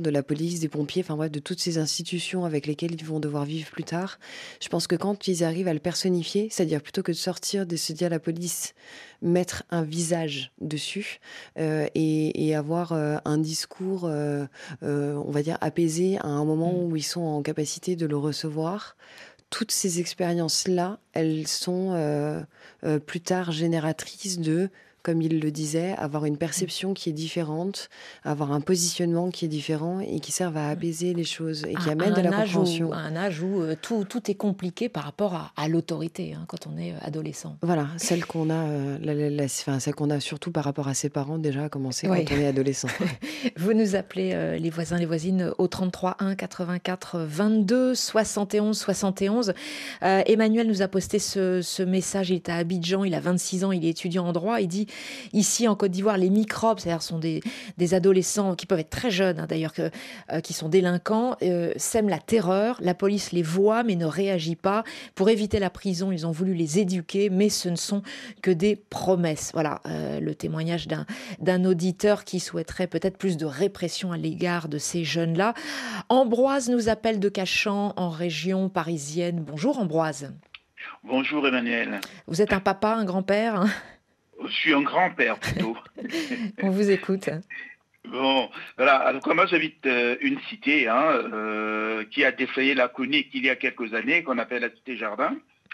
de la police, des pompiers, enfin bref, de toutes ces institutions avec lesquelles ils vont devoir vivre plus tard. Je pense que quand ils arrivent à le personnifier, c'est-à-dire plutôt que de sortir, de se dire la police, mettre un visage dessus euh, et, et avoir euh, un discours, euh, euh, on va dire, apaisé à un moment où ils sont en capacité de le recevoir. Toutes ces expériences-là, elles sont euh, euh, plus tard génératrices de, comme il le disait, avoir une perception qui est différente, avoir un positionnement qui est différent et qui servent à apaiser les choses et qui à, amènent à de la âge compréhension. Où, à un âge où euh, tout, tout est compliqué par rapport à, à l'autorité, hein, quand on est adolescent. Voilà, celle qu'on a, euh, la, la, la, enfin, celle qu'on a surtout par rapport à ses parents déjà à commencer Ouais. quand on est adolescent. Vous nous appelez euh, les voisins, les voisines au trente-trois un quatre-vingt-quatre vingt-deux soixante et onze soixante et onze. Euh, Emmanuel nous a posté ce, ce message. Il est à Abidjan, il a vingt-six ans, il est étudiant en droit. Il dit ici en Côte d'Ivoire, les microbes, c'est-à-dire sont des, des adolescents qui peuvent être très jeunes, hein, d'ailleurs, que, euh, qui sont délinquants, euh, sèment la terreur. La police les voit mais ne réagit pas. Pour éviter la prison, ils ont voulu les éduquer, mais ce ne sont que des promesses. Voilà euh, le témoignage d'un, d'un auditeur qui souhaiterait peut-être plus de répression à l'égard de ces jeunes-là. Ambroise nous appelle de Cachan, en région parisienne. Bonjour Ambroise. Bonjour Emmanuel. Vous êtes un papa, un grand-père, hein? Je suis un grand-père plutôt. On vous écoute. Bon, voilà. Alors, moi, j'habite euh, une cité hein, euh, qui a défrayé la chronique il y a quelques années, qu'on appelle la cité Jardin.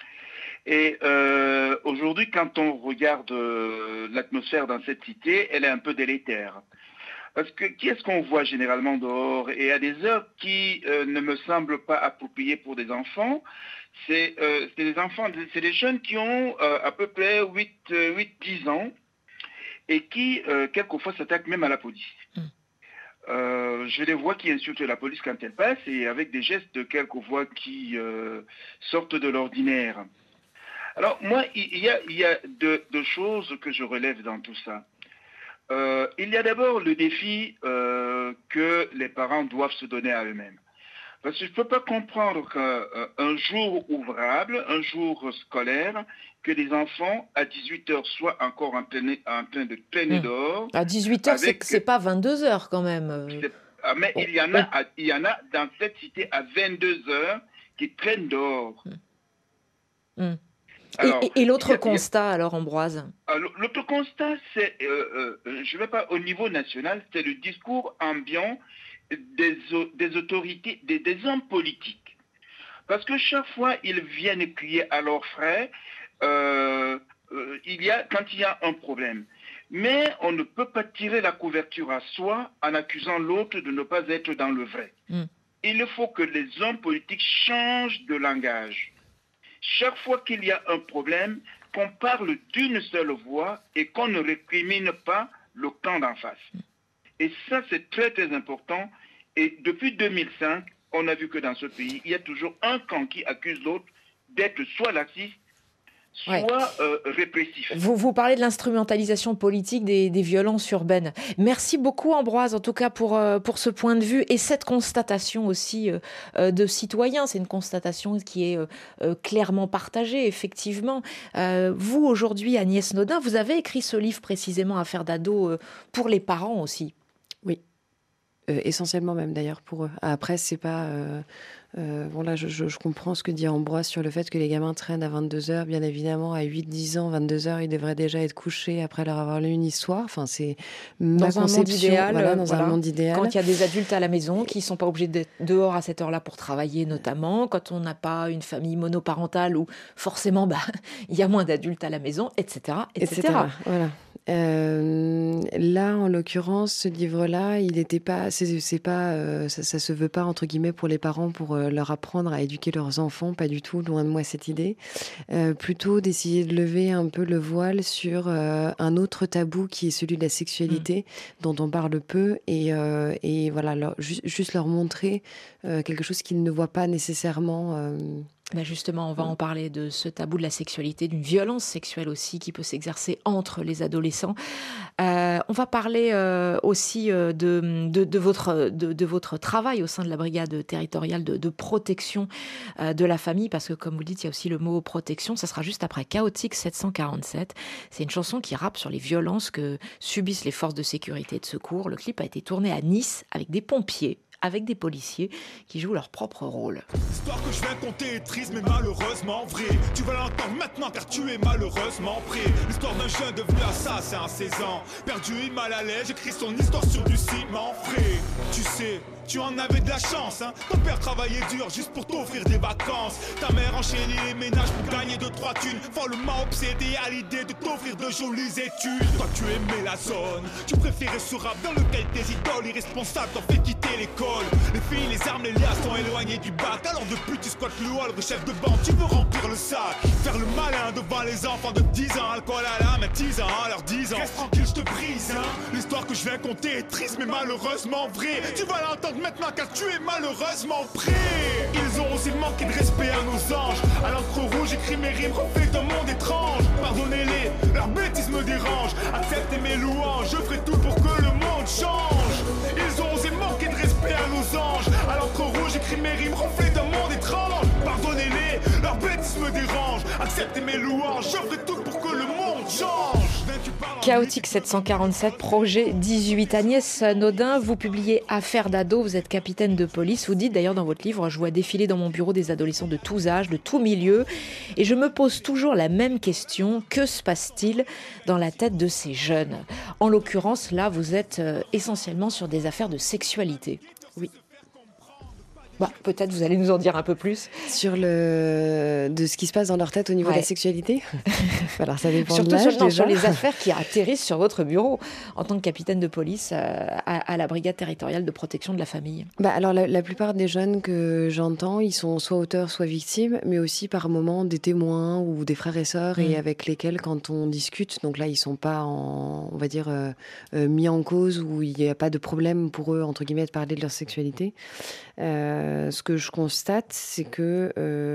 Et euh, aujourd'hui, quand on regarde euh, l'atmosphère dans cette cité, elle est un peu délétère. Parce que qui est-ce qu'on voit généralement dehors et à des heures qui euh, ne me semblent pas appropriées pour des enfants? C'est euh, des enfants, c'est des jeunes qui ont euh, à peu près huit dix ans et qui, euh, quelquefois, s'attaquent même à la police. Mmh. Euh, je les vois qui insultent la police quand elle passe et avec des gestes, quelquefois, qui euh, sortent de l'ordinaire. Alors, moi, il y a, il y a deux, deux choses que je relève dans tout ça. Euh, il y a d'abord le défi euh, que les parents doivent se donner à eux-mêmes. Parce que je ne peux pas comprendre qu'un jour ouvrable, un jour scolaire, que les enfants, à dix-huit heures, soient encore en train, en train de traîner mmh. dehors. À dix-huit heures, avec... c'est, c'est pas vingt-deux heures quand même. Ah, mais oh. il, y en a, il y en a dans cette cité à vingt-deux heures qui traînent dehors. Mmh. Mmh. Alors, et, et, et l'autre a, constat, a... alors, Ambroise? Alors, l'autre constat, c'est, euh, euh, je ne vais pas au niveau national, c'est le discours ambiant Des, des autorités, des, des hommes politiques. Parce que chaque fois, ils viennent crier à leurs frais, euh, euh, il y a, quand il y a un problème. Mais on ne peut pas tirer la couverture à soi en accusant l'autre de ne pas être dans le vrai. Mm. Il faut que les hommes politiques changent de langage. Chaque fois qu'il y a un problème, qu'on parle d'une seule voix et qu'on ne récrimine pas le camp d'en face. Mm. Et ça, c'est très, très important. Et depuis deux mille cinq, on a vu que dans ce pays, il y a toujours un camp qui accuse l'autre d'être soit laxiste, soit ouais. euh, répressif. Vous, vous parlez de l'instrumentalisation politique des, des violences urbaines. Merci beaucoup, Ambroise, en tout cas, pour, euh, pour ce point de vue et cette constatation aussi euh, de citoyens. C'est une constatation qui est euh, clairement partagée, effectivement. Euh, vous, aujourd'hui, Agnès Nodin, vous avez écrit ce livre précisément, Affaire d'ado, euh, pour les parents aussi. Oui, euh, essentiellement même d'ailleurs pour eux. Après, c'est pas... Euh, euh, bon là, je, je, je comprends ce que dit Ambroise sur le fait que les gamins traînent à vingt-deux heures. Bien évidemment, à huit dix ans, vingt-deux heures, ils devraient déjà être couchés après leur avoir lu une histoire. Enfin, c'est ma dans conception. Un monde idéal, voilà, dans voilà. un monde idéal. Quand il y a des adultes à la maison qui ne sont pas obligés d'être dehors à cette heure-là pour travailler notamment, quand on n'a pas une famille monoparentale où forcément bah, il y a moins d'adultes à la maison, et cetera, et cetera. et cetera. Voilà. Euh, là, en l'occurrence, ce livre-là, il n'était pas, c'est, c'est pas, euh, ça, ça se veut pas entre guillemets pour les parents pour euh, leur apprendre à éduquer leurs enfants, pas du tout, loin de moi cette idée. Euh, plutôt d'essayer de lever un peu le voile sur euh, un autre tabou qui est celui de la sexualité, mmh. dont on parle peu, et, euh, et voilà, leur, ju- juste leur montrer euh, quelque chose qu'ils ne voient pas nécessairement. Euh, Ben justement, on va en parler de ce tabou de la sexualité, d'une violence sexuelle aussi qui peut s'exercer entre les adolescents. Euh, on va parler euh, aussi euh, de, de, de, votre, de, de votre travail au sein de la brigade territoriale de, de protection euh, de la famille, parce que comme vous le dites, il y a aussi le mot protection. Ça sera juste après Chaotique sept cent quarante-sept. C'est une chanson qui rappe sur les violences que subissent les forces de sécurité et de secours. Le clip a été tourné à Nice avec des pompiers. avec des policiers qui jouent leur propre rôle. L'histoire que je viens conter est triste mais malheureusement vraie. Tu vas l'entendre maintenant car tu es malheureusement prêt. L'histoire d'un jeune devenu assassin à seize ans. Perdu et mal à l'aise, j'écris son histoire sur du ciment frais. Tu sais, tu en avais de la chance, hein. Ton père travaillait dur juste pour t'offrir des vacances. Ta mère enchaînait les ménages pour gagner deux trois thunes. Follement obsédée à l'idée de t'offrir de jolies études. Toi tu aimais la zone, tu préférais ce rap dans lequel tes idoles irresponsables t'ont fait quitter l'école. Les filles, les armes, les liasses sont éloignées du bac. Alors depuis tu squattes le hall, chef de bande, tu veux remplir le sac. Faire le malin devant les enfants de dix ans. Alcool à la main, tisant à leurs dix ans. Reste tranquille, je te brise, hein. L'histoire que je viens conter est triste mais malheureusement vraie. Tu vas l'entendre maintenant car tu es malheureusement prêt. Ils ont aussi manqué de respect à nos anges. À l'encre rouge, j'écris mes rimes, reflet d'un monde étrange. Pardonnez-les, leur bêtise me dérange. Acceptez mes louanges, je ferai tout pour que le monde change. Ils ont osé manquer de respect à nos anges. À l'encre rouge, j'écris mes rimes, reflet d'un monde étrange. Pardonnez-les, leur bêtise me dérange. Acceptez mes louanges, je ferai tout pour que le monde change. Chaotique sept cent quarante-sept, projet dix-huit. Agnès Naudin, vous publiez Affaire d'ado, vous êtes capitaine de police. Vous dites d'ailleurs dans votre livre, je vois défiler dans mon bureau des adolescents de tous âges, de tous milieux, et je me pose toujours la même question, que se passe-t-il dans la tête de ces jeunes ? En l'occurrence, là, vous êtes essentiellement sur des affaires de sexualité. Oui. Bah, peut-être vous allez nous en dire un peu plus. Sur le... de ce qui se passe dans leur tête au niveau ouais. de la sexualité. Alors ça dépend Surtout de l'âge, sur, non, déjà. sur les affaires qui atterrissent sur votre bureau en tant que capitaine de police euh, à, à la brigade territoriale de protection de la famille. Bah alors la, la plupart des jeunes que j'entends, ils sont soit auteurs, soit victimes, mais aussi par moments des témoins ou des frères et sœurs, mmh. et avec lesquels quand on discute, donc là ils sont pas en, on va dire euh, euh, mis en cause, ou il n'y a pas de problème pour eux entre guillemets de parler de leur sexualité. Euh, ce que je constate, c'est que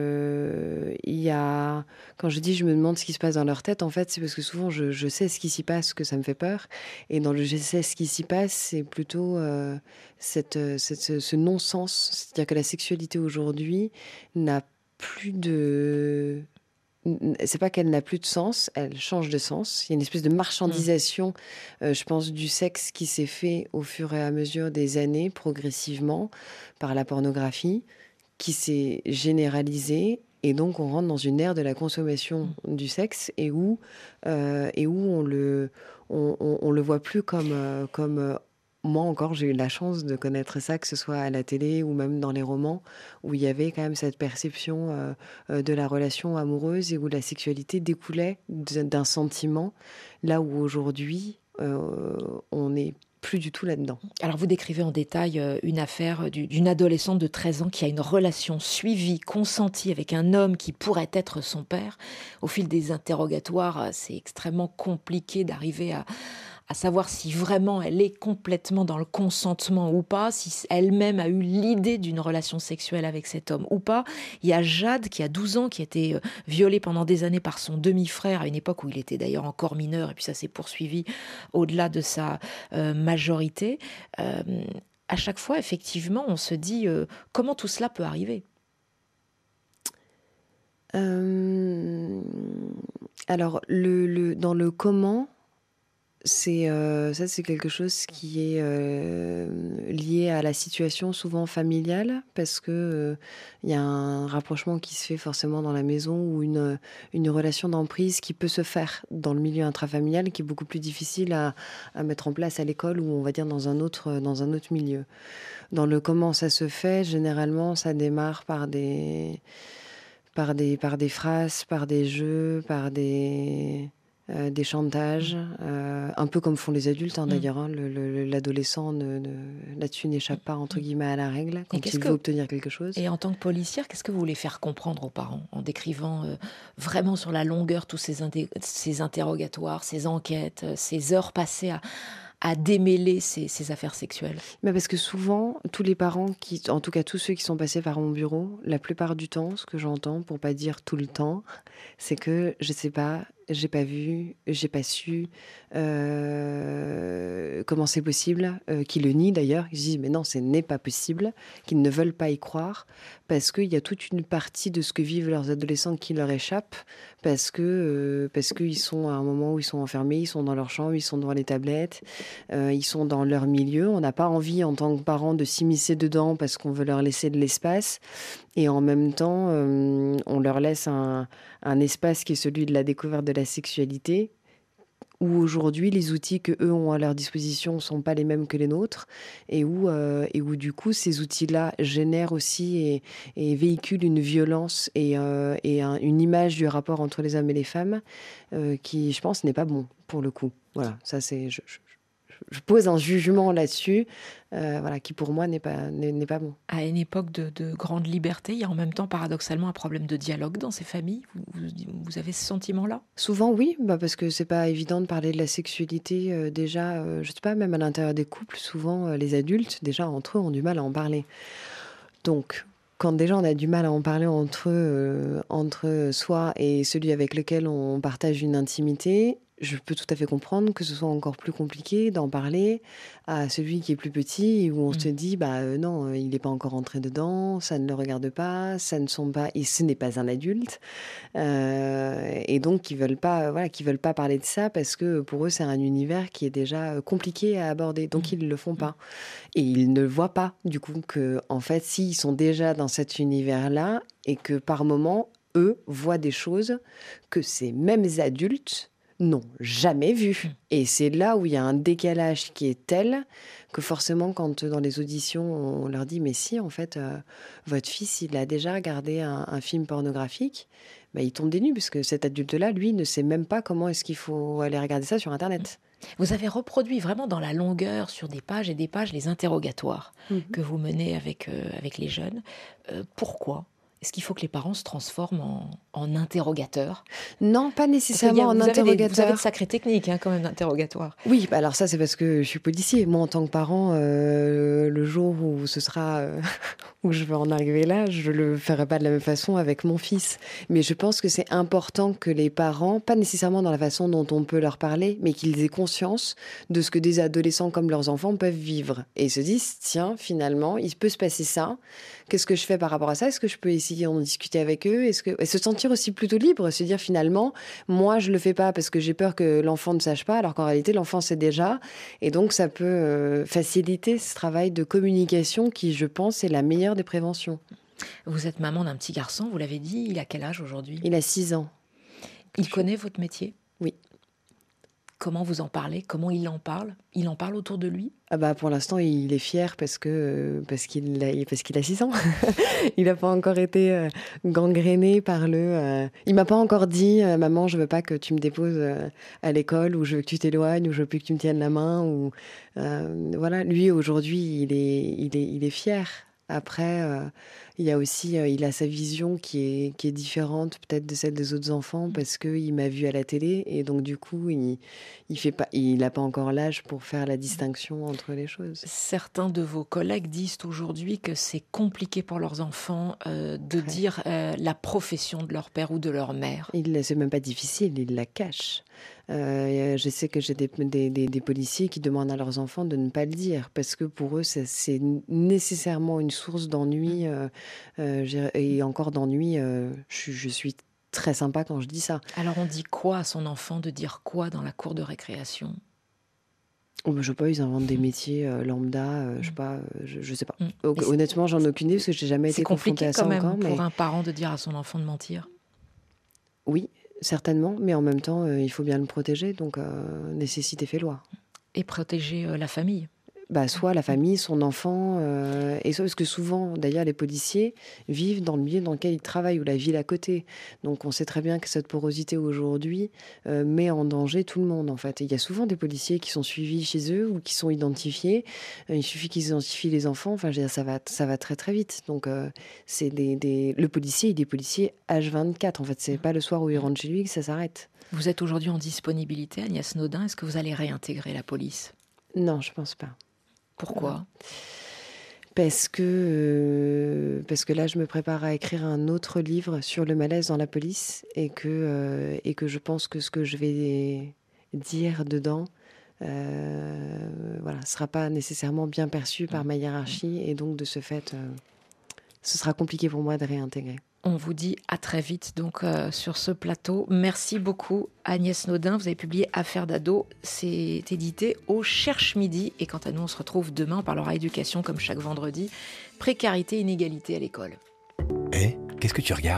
euh, il y a, quand je dis je me demande ce qui se passe dans leur tête, en fait, c'est parce que souvent je, je sais ce qui s'y passe, que ça me fait peur, et dans le je sais ce qui s'y passe, c'est plutôt euh, cette, cette, ce, ce non-sens, c'est-à-dire que la sexualité aujourd'hui n'a plus de c'est pas qu'elle n'a plus de sens, elle change de sens. Il y a une espèce de marchandisation, mmh. euh, je pense, du sexe qui s'est fait au fur et à mesure des années, progressivement, par la pornographie, qui s'est généralisée. Et donc, on rentre dans une ère de la consommation mmh. du sexe et où, euh, et où on le, on, on, on le voit plus comme... Euh, comme euh, moi encore, j'ai eu la chance de connaître ça, que ce soit à la télé ou même dans les romans, où il y avait quand même cette perception euh, de la relation amoureuse et où la sexualité découlait d'un sentiment, là où aujourd'hui, euh, on n'est plus du tout là-dedans. Alors vous décrivez en détail une affaire d'une adolescente de treize ans qui a une relation suivie, consentie avec un homme qui pourrait être son père. Au fil des interrogatoires, c'est extrêmement compliqué d'arriver à... à savoir si vraiment elle est complètement dans le consentement ou pas, si elle-même a eu l'idée d'une relation sexuelle avec cet homme ou pas. Il y a Jade qui a douze ans, qui a été violée pendant des années par son demi-frère, à une époque où il était d'ailleurs encore mineur, et puis ça s'est poursuivi au-delà de sa euh, majorité. Euh, à chaque fois, effectivement, on se dit euh, comment tout cela peut arriver ? euh, Alors, le, le, dans le comment... C'est, euh, ça, c'est quelque chose qui est euh, lié à la situation souvent familiale, parce que euh, y a un rapprochement qui se fait forcément dans la maison, ou une, une relation d'emprise qui peut se faire dans le milieu intrafamilial, qui est beaucoup plus difficile à, à mettre en place à l'école, ou on va dire dans un autre, dans un autre milieu. Dans le comment ça se fait, généralement, ça démarre par des, par des, par des phrases, par des jeux, par des... Euh, des chantages, euh, un peu comme font les adultes hein, d'ailleurs. Hein, le, le, l'adolescent ne, ne, là-dessus n'échappe pas entre guillemets à la règle quand il veut que, obtenir quelque chose. Et en tant que policière, qu'est-ce que vous voulez faire comprendre aux parents en décrivant euh, vraiment sur la longueur tous ces, indé- ces interrogatoires, ces enquêtes, ces heures passées à à démêler ces, ces affaires sexuelles? Mais parce que souvent, tous les parents, qui, en tout cas tous ceux qui sont passés par mon bureau, la plupart du temps, ce que j'entends, pour pas dire tout le temps, c'est que, je sais pas, j'ai pas vu, j'ai pas su euh, comment c'est possible, euh, qu'ils le nient d'ailleurs. Ils se disent mais non, ce n'est pas possible, qu'ils ne veulent pas y croire, parce qu'il y a toute une partie de ce que vivent leurs adolescents qui leur échappe, parce que euh, parce qu'ils sont à un moment où ils sont enfermés, ils sont dans leur chambre, ils sont devant les tablettes, euh, ils sont dans leur milieu. On n'a pas envie en tant que parents de s'immiscer dedans parce qu'on veut leur laisser de l'espace, et en même temps, euh, on leur laisse un, un espace qui est celui de la découverte de la sexualité, où aujourd'hui les outils que eux ont à leur disposition sont pas les mêmes que les nôtres, et où euh, et où du coup ces outils-là génèrent aussi et, et véhiculent une violence et, euh, et un, une image du rapport entre les hommes et les femmes euh, qui, je pense, n'est pas bon pour le coup. Voilà, ça c'est je, je, je pose un jugement là-dessus, euh, voilà, qui pour moi n'est pas n'est, n'est pas bon. À une époque de, de grande liberté, il y a en même temps paradoxalement un problème de dialogue dans ces familles. Vous, vous, vous avez ce sentiment-là ? Souvent oui, bah parce que c'est pas évident de parler de la sexualité euh, déjà, euh, je sais pas, même à l'intérieur des couples, souvent euh, les adultes déjà entre eux ont du mal à en parler. Donc quand déjà on a du mal à en parler entre eux, euh, entre soi et celui avec lequel on partage une intimité, je peux tout à fait comprendre que ce soit encore plus compliqué d'en parler à celui qui est plus petit, où on mmh. se dit bah euh, non, euh, il n'est pas encore entré dedans, ça ne le regarde pas, ça ne sont pas, et ce n'est pas un adulte, euh, et donc qui veulent pas, euh, voilà, qui veulent pas parler de ça parce que pour eux c'est un univers qui est déjà compliqué à aborder, donc mmh. ils le font pas, et ils ne voient pas du coup que en fait s'ils sont déjà dans cet univers-là et que par moment eux voient des choses que ces mêmes adultes n'ont jamais vu. Et c'est là où il y a un décalage qui est tel que forcément, quand dans les auditions, on leur dit « Mais si, en fait, euh, votre fils, il a déjà regardé un, un film pornographique », bah, il tombe des nues, parce que cet adulte-là, lui, ne sait même pas comment est-ce qu'il faut aller regarder ça sur Internet. Vous avez reproduit vraiment dans la longueur, sur des pages et des pages, les interrogatoires mmh. que vous menez avec, euh, avec les jeunes. Euh, pourquoi ? Est-ce qu'il faut que les parents se transforment en, en interrogateurs ? Non, pas nécessairement en interrogateurs. Vous avez de sacrées techniques hein, quand même d'interrogatoire. Oui, bah alors ça c'est parce que je suis policier. Moi en tant que parent, euh, le jour où ce sera euh, où je vais en arriver là, je le ferai pas de la même façon avec mon fils. Mais je pense que c'est important que les parents, pas nécessairement dans la façon dont on peut leur parler, mais qu'ils aient conscience de ce que des adolescents comme leurs enfants peuvent vivre et se disent tiens finalement il peut se passer ça. Qu'est-ce que je fais par rapport à ça ? Est-ce que je peux essayer d'en discuter avec eux ? Est-ce que... Et se sentir aussi plutôt libre, se dire finalement, moi je le fais pas parce que j'ai peur que l'enfant ne sache pas, alors qu'en réalité l'enfant sait déjà. Et donc ça peut euh, faciliter ce travail de communication qui, je pense, est la meilleure des préventions. Vous êtes maman d'un petit garçon, vous l'avez dit, il a quel âge aujourd'hui ? Il a six ans. Il connaît votre métier ? Oui. Comment vous en parlez ? Comment il en parle ? Il en parle autour de lui ? Ah bah pour l'instant, il est fier parce que parce qu'il a, parce qu'il a six ans. Il n'a pas encore été euh, gangréné par le... Euh... Il m'a pas encore dit euh, « Maman, je veux pas que tu me déposes euh, à l'école » ou « Je veux que tu t'éloignes » ou « Je veux plus que tu me tiennes la main » ou euh, voilà. Lui, aujourd'hui, il est, il est, il est fier. Après, euh, il y a aussi, euh, il a sa vision qui est, qui est différente peut-être de celle des autres enfants parce qu'il m'a vu à la télé et donc du coup, il il fait pas, il n'a pas encore l'âge pour faire la distinction entre les choses. Certains de vos collègues disent aujourd'hui que c'est compliqué pour leurs enfants euh, de Très. dire euh, la profession de leur père ou de leur mère. Il, c'est même pas difficile, ils la cachent. Euh, je sais que j'ai des, des, des, des policiers qui demandent à leurs enfants de ne pas le dire parce que pour eux, ça, c'est nécessairement une source d'ennui euh, euh, et encore d'ennui. Euh, je, je suis très sympa quand je dis ça. Alors on dit quoi à son enfant de dire quoi dans la cour de récréation ? Oh ben je sais pas, ils inventent des métiers euh, lambda, euh, je sais pas, euh, je, je sais pas. Mmh. Honnêtement, j'en ai aucune idée parce que j'ai jamais été confrontée à ça encore. C'est compliqué quand même pour mais... un parent de dire à son enfant de mentir. Oui, certainement, mais en même temps, euh, il faut bien le protéger, donc euh, nécessité fait loi. Et protéger euh, la famille. Bah, soit la famille, son enfant, euh, et ça, parce que souvent, d'ailleurs, les policiers vivent dans le milieu dans lequel ils travaillent, ou la ville à côté. Donc on sait très bien que cette porosité aujourd'hui euh, met en danger tout le monde, en fait. Et il y a souvent des policiers qui sont suivis chez eux, ou qui sont identifiés. Euh, il suffit qu'ils identifient les enfants, enfin, je veux dire, ça va, ça va très très vite. Donc euh, c'est des, des... le policier, il est policier H vingt-quatre, en fait. C'est pas le soir où il rentre chez lui que ça s'arrête. Vous êtes aujourd'hui en disponibilité, Agnès Naudin. Est-ce que vous allez réintégrer la police ? Non, je pense pas. Pourquoi ? Parce que, euh, parce que là, je me prépare à écrire un autre livre sur le malaise dans la police et que, euh, et que je pense que ce que je vais dire dedans euh, voilà, ne sera pas nécessairement bien perçu par ma hiérarchie et donc de ce fait, euh, ce sera compliqué pour moi de réintégrer. On vous dit à très vite donc euh, sur ce plateau. Merci beaucoup Agnès Naudin. Vous avez publié Affaire d'ado. C'est édité au Cherche Midi. Et quant à nous, on se retrouve demain. On parlera éducation comme chaque vendredi. Précarité, inégalité à l'école. Eh, qu'est-ce que tu regardes ?